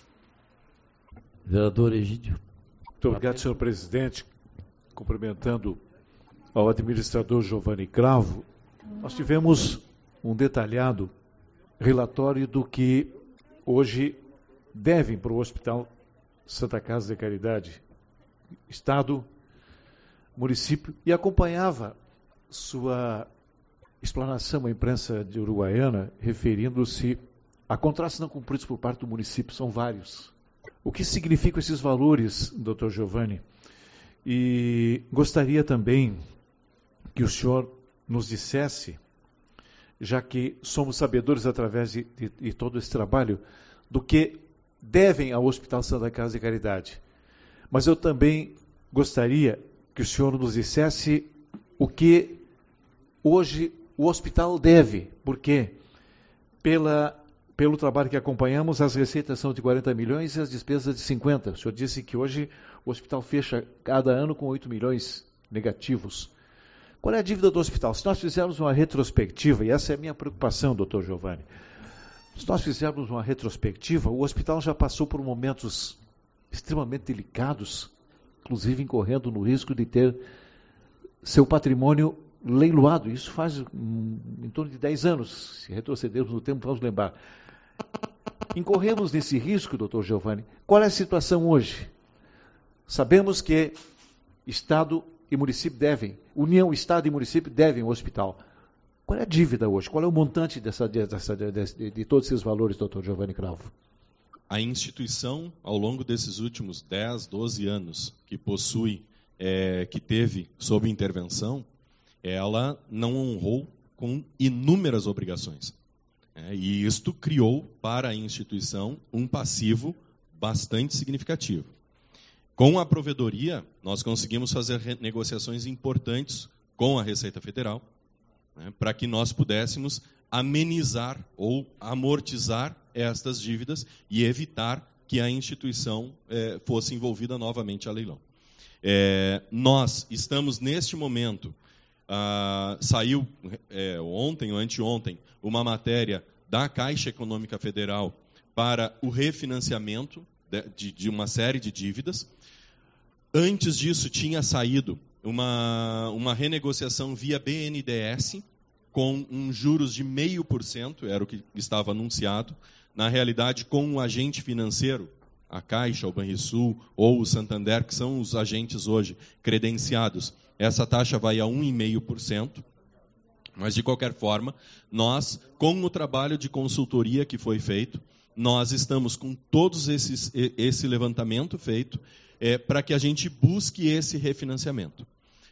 Vereador Egídio. Muito obrigado, senhor presidente. Cumprimentando ao administrador Giovanni Cravo, nós tivemos um detalhado relatório do que hoje devem para o Hospital Santa Casa de Caridade, Estado, município, e acompanhava sua explanação à imprensa de Uruguaiana, referindo-se a contratos não cumpridos por parte do município, são vários. O que significam esses valores, doutor Giovanni? E gostaria também que o senhor nos dissesse, já que somos sabedores através de, de, de todo esse trabalho, do que devem ao Hospital Santa Casa de Caridade. Mas eu também gostaria que o senhor nos dissesse o que hoje o hospital deve, porque pela, pelo trabalho que acompanhamos, as receitas são de quarenta milhões e as despesas de cinquenta. O senhor disse que hoje o hospital fecha cada ano com oito milhões negativos. Qual é a dívida do hospital? Se nós fizermos uma retrospectiva, e essa é a minha preocupação, doutor Giovanni, se nós fizermos uma retrospectiva, o hospital já passou por momentos extremamente delicados, inclusive incorrendo no risco de ter seu patrimônio leiloado. Isso faz hum, em torno de dez anos, se retrocedermos no tempo, vamos lembrar. Incorremos nesse risco, doutor Giovanni. Qual é a situação hoje? Sabemos que Estado e município devem, União, Estado e município devem ao hospital. Qual é a dívida hoje? Qual é o montante dessa, dessa, de, de, de todos esses valores, doutor Giovanni Cravo? A instituição, ao longo desses últimos dez, doze anos, que possui, é, que teve sob intervenção, ela não honrou com inúmeras obrigações. É, e isto criou para a instituição um passivo bastante significativo. Com a provedoria, nós conseguimos fazer negociações importantes com a Receita Federal, né, para que nós pudéssemos amenizar ou amortizar estas dívidas e evitar que a instituição eh, fosse envolvida novamente a leilão. É, nós estamos, neste momento, ah, saiu é, ontem ou anteontem uma matéria da Caixa Econômica Federal para o refinanciamento de, de, de uma série de dívidas. Antes disso, tinha saído uma, uma renegociação via B N D E S, com um juros de zero vírgula cinco por cento, era o que estava anunciado. Na realidade, com um agente financeiro, a Caixa, o Banrisul ou o Santander, que são os agentes hoje credenciados, essa taxa vai a um vírgula cinco por cento. Mas, de qualquer forma, nós, com o trabalho de consultoria que foi feito, nós estamos com todos esses esse levantamento feito é, para que a gente busque esse refinanciamento.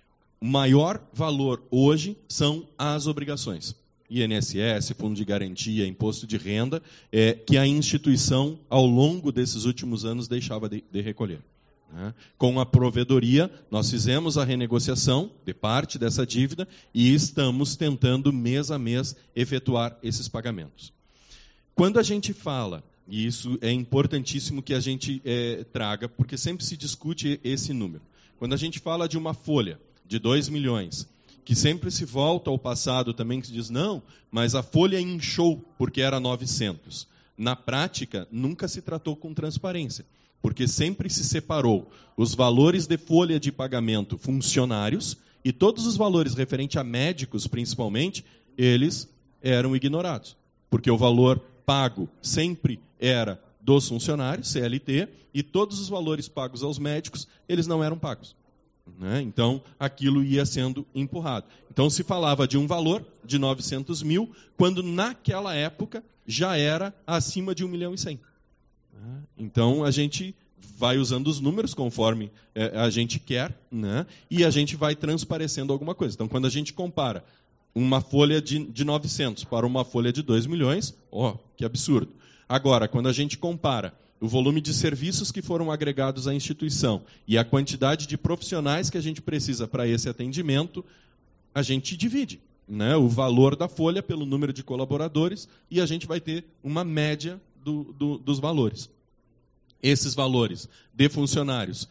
O maior valor hoje são as obrigações. I N S S, Fundo de Garantia, Imposto de Renda, é, que a instituição, ao longo desses últimos anos, deixava de, de recolher. Né? Com a provedoria, nós fizemos a renegociação de parte dessa dívida e estamos tentando, mês a mês, efetuar esses pagamentos. Quando a gente fala, e isso é importantíssimo que a gente é, traga, porque sempre se discute esse número. Quando a gente fala de uma folha de dois milhões, que sempre se volta ao passado também, que se diz, não, mas a folha inchou porque era novecentos. Na prática, nunca se tratou com transparência, porque sempre se separou os valores de folha de pagamento funcionários e todos os valores referentes a médicos, principalmente, eles eram ignorados, porque o valor pago sempre era dos funcionários, C L T, e todos os valores pagos aos médicos, eles não eram pagos. Né? Então, aquilo ia sendo empurrado. Então, se falava de um valor de novecentos mil, quando naquela época já era acima de um milhão e cem. Né? Então, a gente vai usando os números conforme é, a gente quer, né? E a gente vai transparecendo alguma coisa. Então, quando a gente compara uma folha de, de novecentos para uma folha de dois milhões, ó, que absurdo. Agora, quando a gente compara o volume de serviços que foram agregados à instituição e a quantidade de profissionais que a gente precisa para esse atendimento, a gente divide, né, o valor da folha pelo número de colaboradores e a gente vai ter uma média do, do, dos valores. Esses valores de funcionários,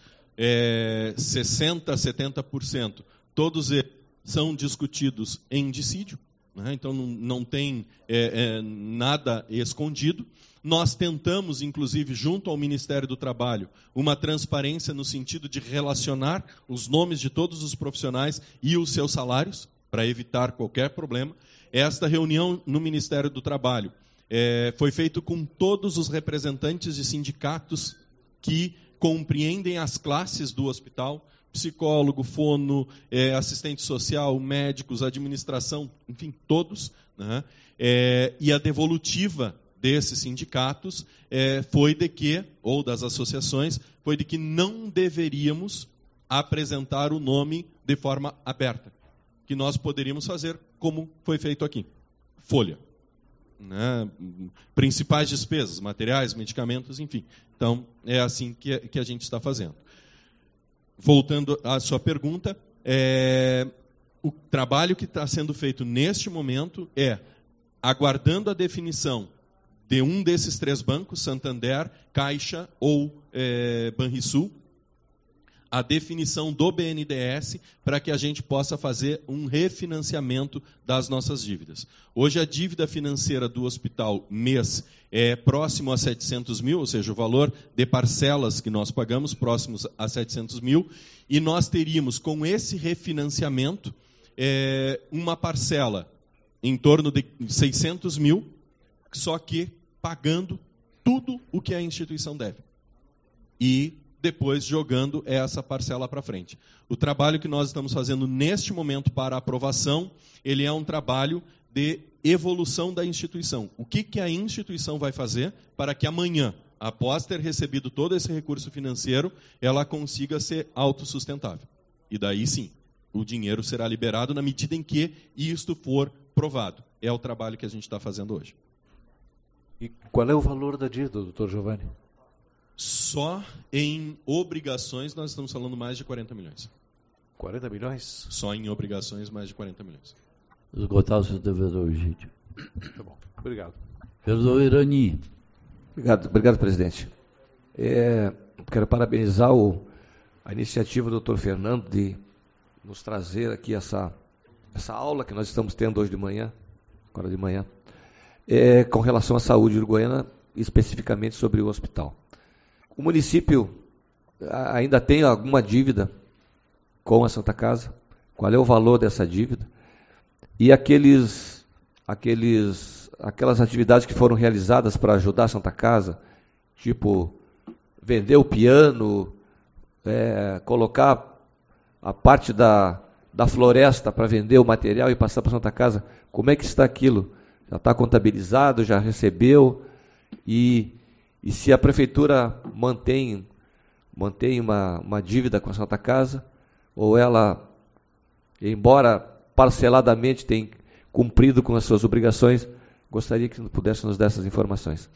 é, sessenta por cento, setenta por cento, todos eles são discutidos em dissídio, né, então não, não tem é, é, nada escondido. Nós tentamos, inclusive, junto ao Ministério do Trabalho, uma transparência no sentido de relacionar os nomes de todos os profissionais e os seus salários, para evitar qualquer problema. Esta reunião no Ministério do Trabalho é, foi feita com todos os representantes de sindicatos que compreendem as classes do hospital, psicólogo, fono, é, assistente social, médicos, administração, enfim, todos. Né? É, e a devolutiva desses sindicatos é, foi de que, ou das associações, foi de que não deveríamos apresentar o nome de forma aberta, que nós poderíamos fazer como foi feito aqui, folha, né? Principais despesas, materiais, medicamentos, enfim. Então, é assim que, que a gente está fazendo. Voltando à sua pergunta, é, o trabalho que está sendo feito neste momento é, aguardando a definição de um desses três bancos, Santander, Caixa ou é, Banrisul, a definição do B N D E S para que a gente possa fazer um refinanciamento das nossas dívidas. Hoje a dívida financeira do hospital mês é próximo a setecentos mil, ou seja, o valor de parcelas que nós pagamos próximos a setecentos mil, e nós teríamos com esse refinanciamento é, uma parcela em torno de seiscentos mil, só que pagando tudo o que a instituição deve. E depois jogando essa parcela para frente. O trabalho que nós estamos fazendo neste momento para aprovação, ele é um trabalho de evolução da instituição. O que, que a instituição vai fazer para que amanhã, após ter recebido todo esse recurso financeiro, ela consiga ser autossustentável. E daí sim, o dinheiro será liberado na medida em que isto for provado. É o trabalho que a gente está fazendo hoje. E qual é o valor da dívida, doutor Giovanni? Só em obrigações nós estamos falando mais de quarenta milhões. quarenta milhões? Só em obrigações mais de quarenta milhões. Esgotar o seu devedor, gente. Tá bom, obrigado. Vereador Irani. Obrigado, obrigado, presidente. É, quero parabenizar o, a iniciativa do doutor Fernando de nos trazer aqui essa, essa aula que nós estamos tendo hoje de manhã, agora de manhã, é, com relação à saúde uruguaiana, especificamente sobre o hospital. O município ainda tem alguma dívida com a Santa Casa? Qual é o valor dessa dívida? E aqueles, aqueles, aquelas atividades que foram realizadas para ajudar a Santa Casa, tipo vender o piano, é, colocar a parte da, da floresta para vender o material e passar para a Santa Casa, como é que está aquilo? Já está contabilizado, já recebeu? E, e se a Prefeitura mantém, mantém uma, uma dívida com a Santa Casa, ou ela, embora parceladamente tenha cumprido com as suas obrigações, gostaria que pudesse nos dar essas informações.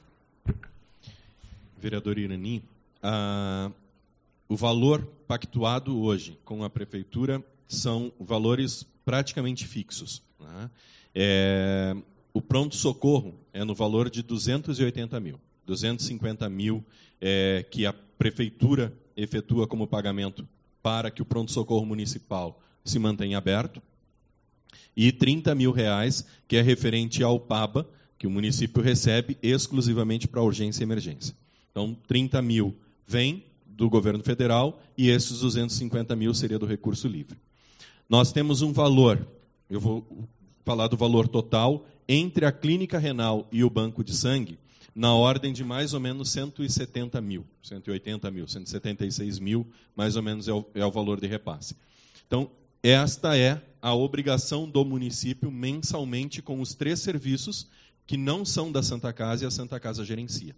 Vereador Irani, ah, o valor pactuado hoje com a Prefeitura são valores praticamente fixos. Né? É, o pronto-socorro é no valor de duzentos e oitenta mil. duzentos e cinquenta mil é, que a Prefeitura efetua como pagamento para que o pronto-socorro municipal se mantenha aberto, e trinta mil reais, que é referente ao P A B A, que o município recebe exclusivamente para urgência e emergência. Então, trinta mil vem do governo federal e esses duzentos e cinquenta mil seria do recurso livre. Nós temos um valor, eu vou falar do valor total, entre a clínica renal e o banco de sangue, na ordem de mais ou menos cento e setenta mil, cento e oitenta mil, cento e setenta e seis mil, mais ou menos é o, é o valor de repasse. Então, esta é a obrigação do município mensalmente com os três serviços que não são da Santa Casa e a Santa Casa gerencia.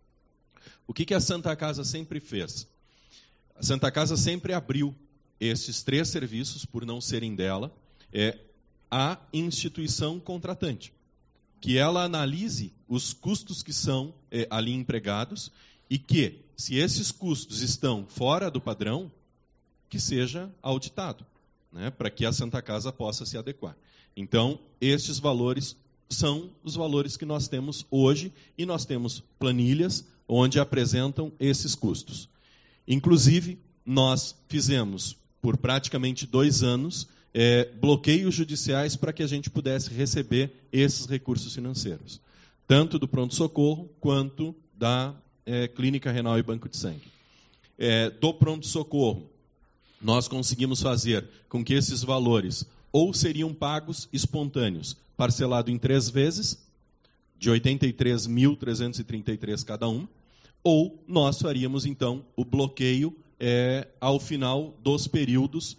O que, que a Santa Casa sempre fez? A Santa Casa sempre abriu esses três serviços, por não serem dela, é, à instituição contratante, que ela analise os custos que são é, ali empregados e que, se esses custos estão fora do padrão, que seja auditado, né, para que a Santa Casa possa se adequar. Então, estes valores são os valores que nós temos hoje e nós temos planilhas onde apresentam esses custos. Inclusive, nós fizemos, por praticamente dois anos, é, bloqueios judiciais para que a gente pudesse receber esses recursos financeiros, tanto do pronto-socorro quanto da é, clínica renal e banco de sangue. É, do pronto-socorro, nós conseguimos fazer com que esses valores ou seriam pagos espontâneos, parcelado em três vezes, de oitenta e três mil trezentos e trinta e três cada um, ou nós faríamos, então, o bloqueio é, ao final dos períodos,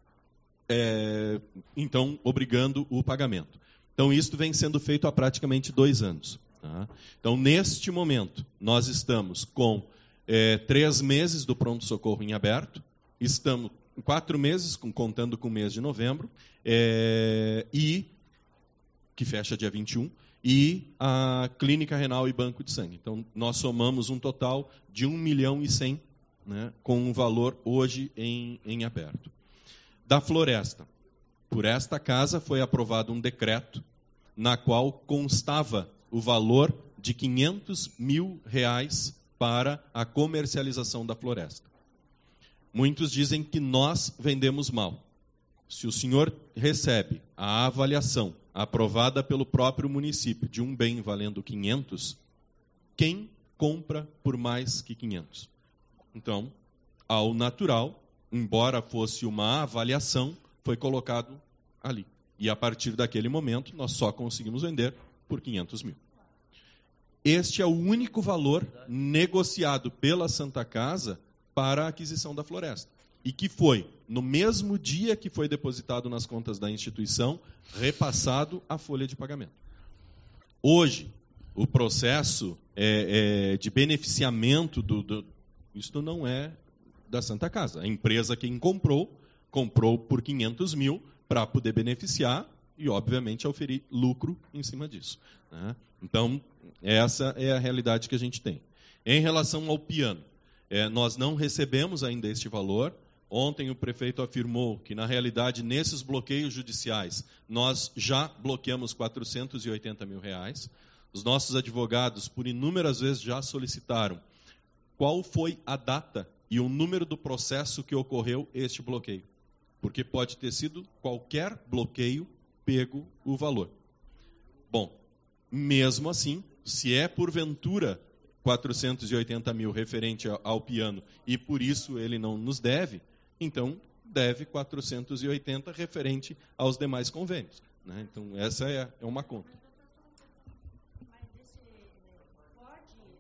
é, então, obrigando o pagamento. Então, isso vem sendo feito há praticamente dois anos. Tá? Então, neste momento, nós estamos com é, três meses do pronto-socorro em aberto, estamos quatro meses, contando com o mês de novembro, é, e que fecha dia vinte e um, e a clínica renal e banco de sangue. Então, nós somamos um total de um milhão e cem, né, com um valor hoje em, em aberto. Da floresta, por esta casa foi aprovado um decreto na qual constava o valor de quinhentos mil reais para a comercialização da floresta. Muitos dizem que nós vendemos mal. Se o senhor recebe a avaliação aprovada pelo próprio município de um bem valendo quinhentos, quem compra por mais que quinhentos? Então, ao natural, embora fosse uma avaliação, foi colocado ali. E a partir daquele momento, nós só conseguimos vender por quinhentos mil. Este é o único valor negociado pela Santa Casa para a aquisição da floresta. E que foi, no mesmo dia que foi depositado nas contas da instituição, repassado a folha de pagamento. Hoje, o processo é, é, de beneficiamento, do, do, isso não é da Santa Casa. A empresa quem comprou, comprou por quinhentos mil para poder beneficiar e, obviamente, oferir lucro em cima disso. Né? Então, essa é a realidade que a gente tem. Em relação ao piano, é, nós não recebemos ainda este valor. Ontem o prefeito afirmou que, na realidade, nesses bloqueios judiciais, nós já bloqueamos quatrocentos e oitenta mil reais. Os nossos advogados, por inúmeras vezes, já solicitaram qual foi a data e o número do processo que ocorreu este bloqueio. Porque pode ter sido qualquer bloqueio pego o valor. Bom, mesmo assim, se é porventura quatrocentos e oitenta mil referente ao piano e por isso ele não nos deve, então deve quatrocentos e oitenta referente aos demais convênios. Né? Então, essa é, é uma conta. Mas esse, pode,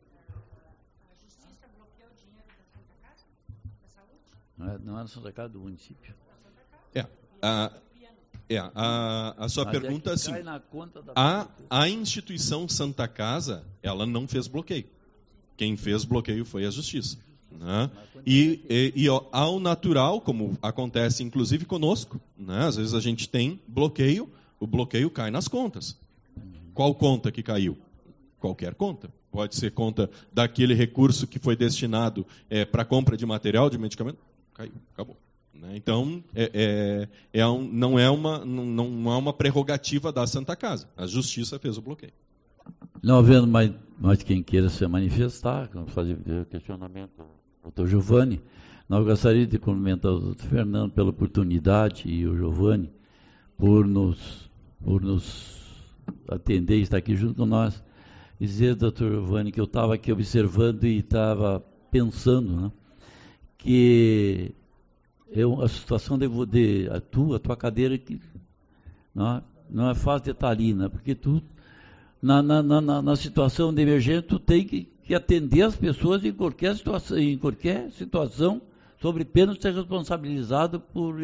a justiça bloqueia o dinheiro da Santa Casa, da saúde? Não é, não é na Santa Casa do município. É, a, é, a, a sua Mas pergunta é é assim, na conta da a, a instituição Santa Casa, ela não fez bloqueio. Quem fez bloqueio foi a justiça. Né? E, e, e ao natural, como acontece inclusive conosco, né? Às vezes a gente tem bloqueio, o bloqueio cai nas contas. Qual conta que caiu? Qualquer conta. Pode ser conta daquele recurso que foi destinado é, para compra de material, de medicamento. Caiu, acabou. Né? Então, é, é, é um, não, é uma, não, não é uma prerrogativa da Santa Casa. A Justiça fez o bloqueio. Não havendo mais, mais quem queira se manifestar, vamos fazer questionamento ao doutor Giovanni, nós gostaríamos de cumprimentar o doutor Fernando pela oportunidade e o Giovanni por nos, por nos atender e estar aqui junto com nós. Dizer, doutor Giovanni, que eu estava aqui observando e estava pensando, né, que eu, a situação de, de a tua, a tua cadeira que não, não é fácil de estar ali, né, porque tu Na, na, na, na situação de emergência, tu tem que, que atender as pessoas em qualquer situação, em qualquer situação, sobre pena de ser responsabilizado por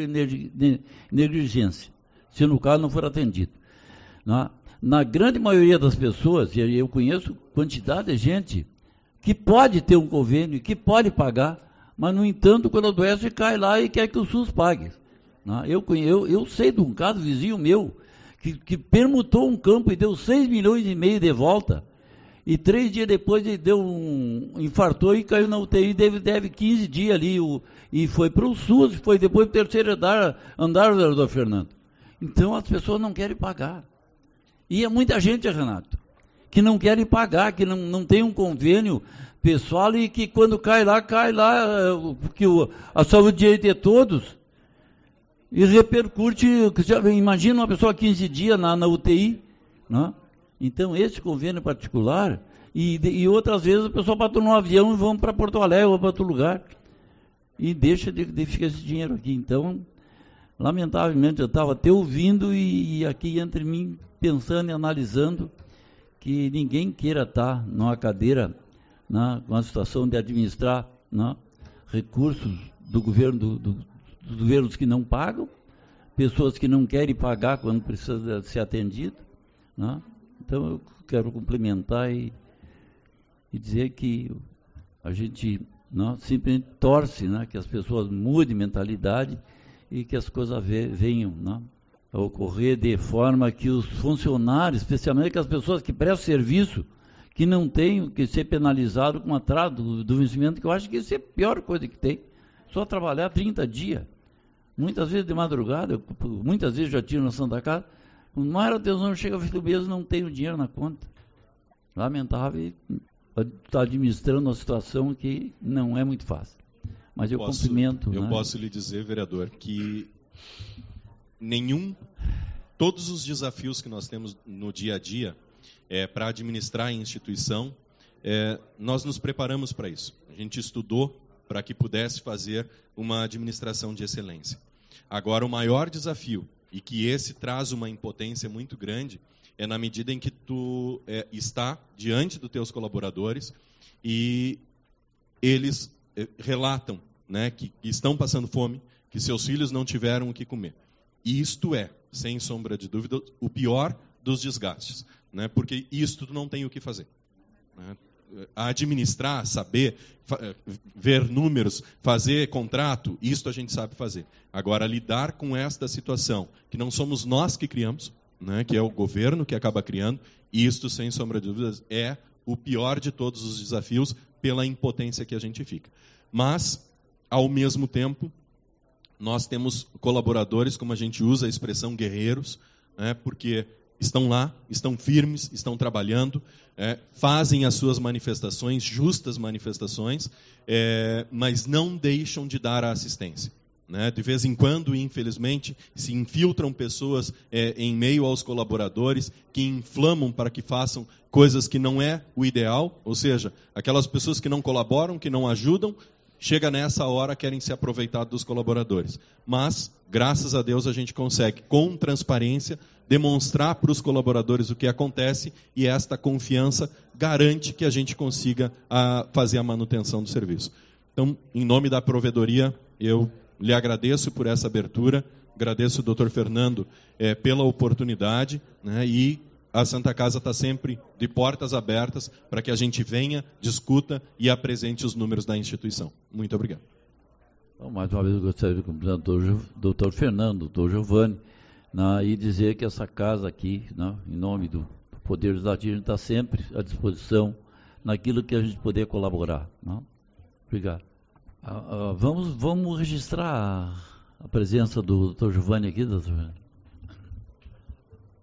negligência, se no caso não for atendido. Na, na grande maioria das pessoas, e eu conheço quantidade de gente que pode ter um convênio, que pode pagar, mas, no entanto, quando adoece, cai lá e quer que o SUS pague. Na, eu, eu, eu sei de um caso, vizinho meu, Que, que permutou um campo e deu seis milhões e meio de volta, e três dias depois ele deu um, infartou e caiu na U T I, deve, deve quinze dias ali, o, e foi para o SUS, foi depois para o terceiro andar, andar do doutor Fernando. Então as pessoas não querem pagar. E é muita gente, Renato, que não querem pagar, que não, não tem um convênio pessoal e que quando cai lá, cai lá, porque o, a saúde de direito é todos. E repercute, imagina uma pessoa quinze dias na, na U T I, né? Então esse convênio particular, e, e outras vezes a pessoa bate no avião e vão para Porto Alegre ou para outro lugar, e deixa de, de ficar esse dinheiro aqui. Então, lamentavelmente, eu estava até ouvindo e, e aqui entre mim, pensando e analisando, que ninguém queira estar numa cadeira, né, com a situação de administrar, né, recursos do governo do, do dos governos que não pagam, pessoas que não querem pagar quando precisa ser atendido, né? Então eu quero complementar e, e dizer que a gente, né, simplesmente torce, né, que as pessoas mudem mentalidade e que as coisas venham, né, a ocorrer de forma que os funcionários, especialmente que as pessoas que prestam serviço, que não tenham que ser penalizados com atraso do, do vencimento, que eu acho que isso é a pior coisa que tem. Só trabalhar trinta dias. Muitas vezes de madrugada, eu, muitas vezes já tiro na Santa Casa, com maior atenção, chega a fim do mês e não tenho dinheiro na conta. Lamentável, está administrando uma situação que não é muito fácil. Mas eu posso, cumprimento. Eu né? posso lhe dizer, vereador, que nenhum, todos os desafios que nós temos no dia a dia é, para administrar a instituição, é, nós nos preparamos para isso. A gente estudou para que pudesse fazer uma administração de excelência. Agora, o maior desafio, e que esse traz uma impotência muito grande, é na medida em que tu é, está diante dos teus colaboradores e eles é, relatam, né, que, que estão passando fome, que seus filhos não tiveram o que comer. E isto é, sem sombra de dúvida, o pior dos desgastes, né, porque isto tu não tem o que fazer. Né? Administrar, saber, ver números, fazer contrato, isto a gente sabe fazer. Agora, lidar com esta situação, que não somos nós que criamos, né, que é o governo que acaba criando, isto, sem sombra de dúvidas, é o pior de todos os desafios pela impotência que a gente fica. Mas, ao mesmo tempo, nós temos colaboradores, como a gente usa a expressão guerreiros, né, porque estão lá, estão firmes, estão trabalhando, é, fazem as suas manifestações, justas manifestações, é, mas não deixam de dar a assistência. Né? De vez em quando, infelizmente, se infiltram pessoas é, em meio aos colaboradores que inflamam para que façam coisas que não é o ideal, ou seja, aquelas pessoas que não colaboram, que não ajudam, chega nessa hora, querem se aproveitar dos colaboradores. Mas, graças a Deus, a gente consegue, com transparência, demonstrar para os colaboradores o que acontece e esta confiança garante que a gente consiga a, fazer a manutenção do serviço. Então, em nome da provedoria, eu lhe agradeço por essa abertura, agradeço ao doutor Fernando é, pela oportunidade, né, e a Santa Casa está sempre de portas abertas para que a gente venha, discuta e apresente os números da instituição. Muito obrigado. Então, mais uma vez eu gostaria de cumprimentar o doutor Fernando, doutor Giovanni, né, e dizer que essa casa aqui, né, em nome do Poder Legislativo, está sempre à disposição naquilo que a gente puder colaborar. Né? Obrigado. Ah, ah, vamos, vamos registrar a, a presença do doutor Giovanni aqui, doutor Giovanni.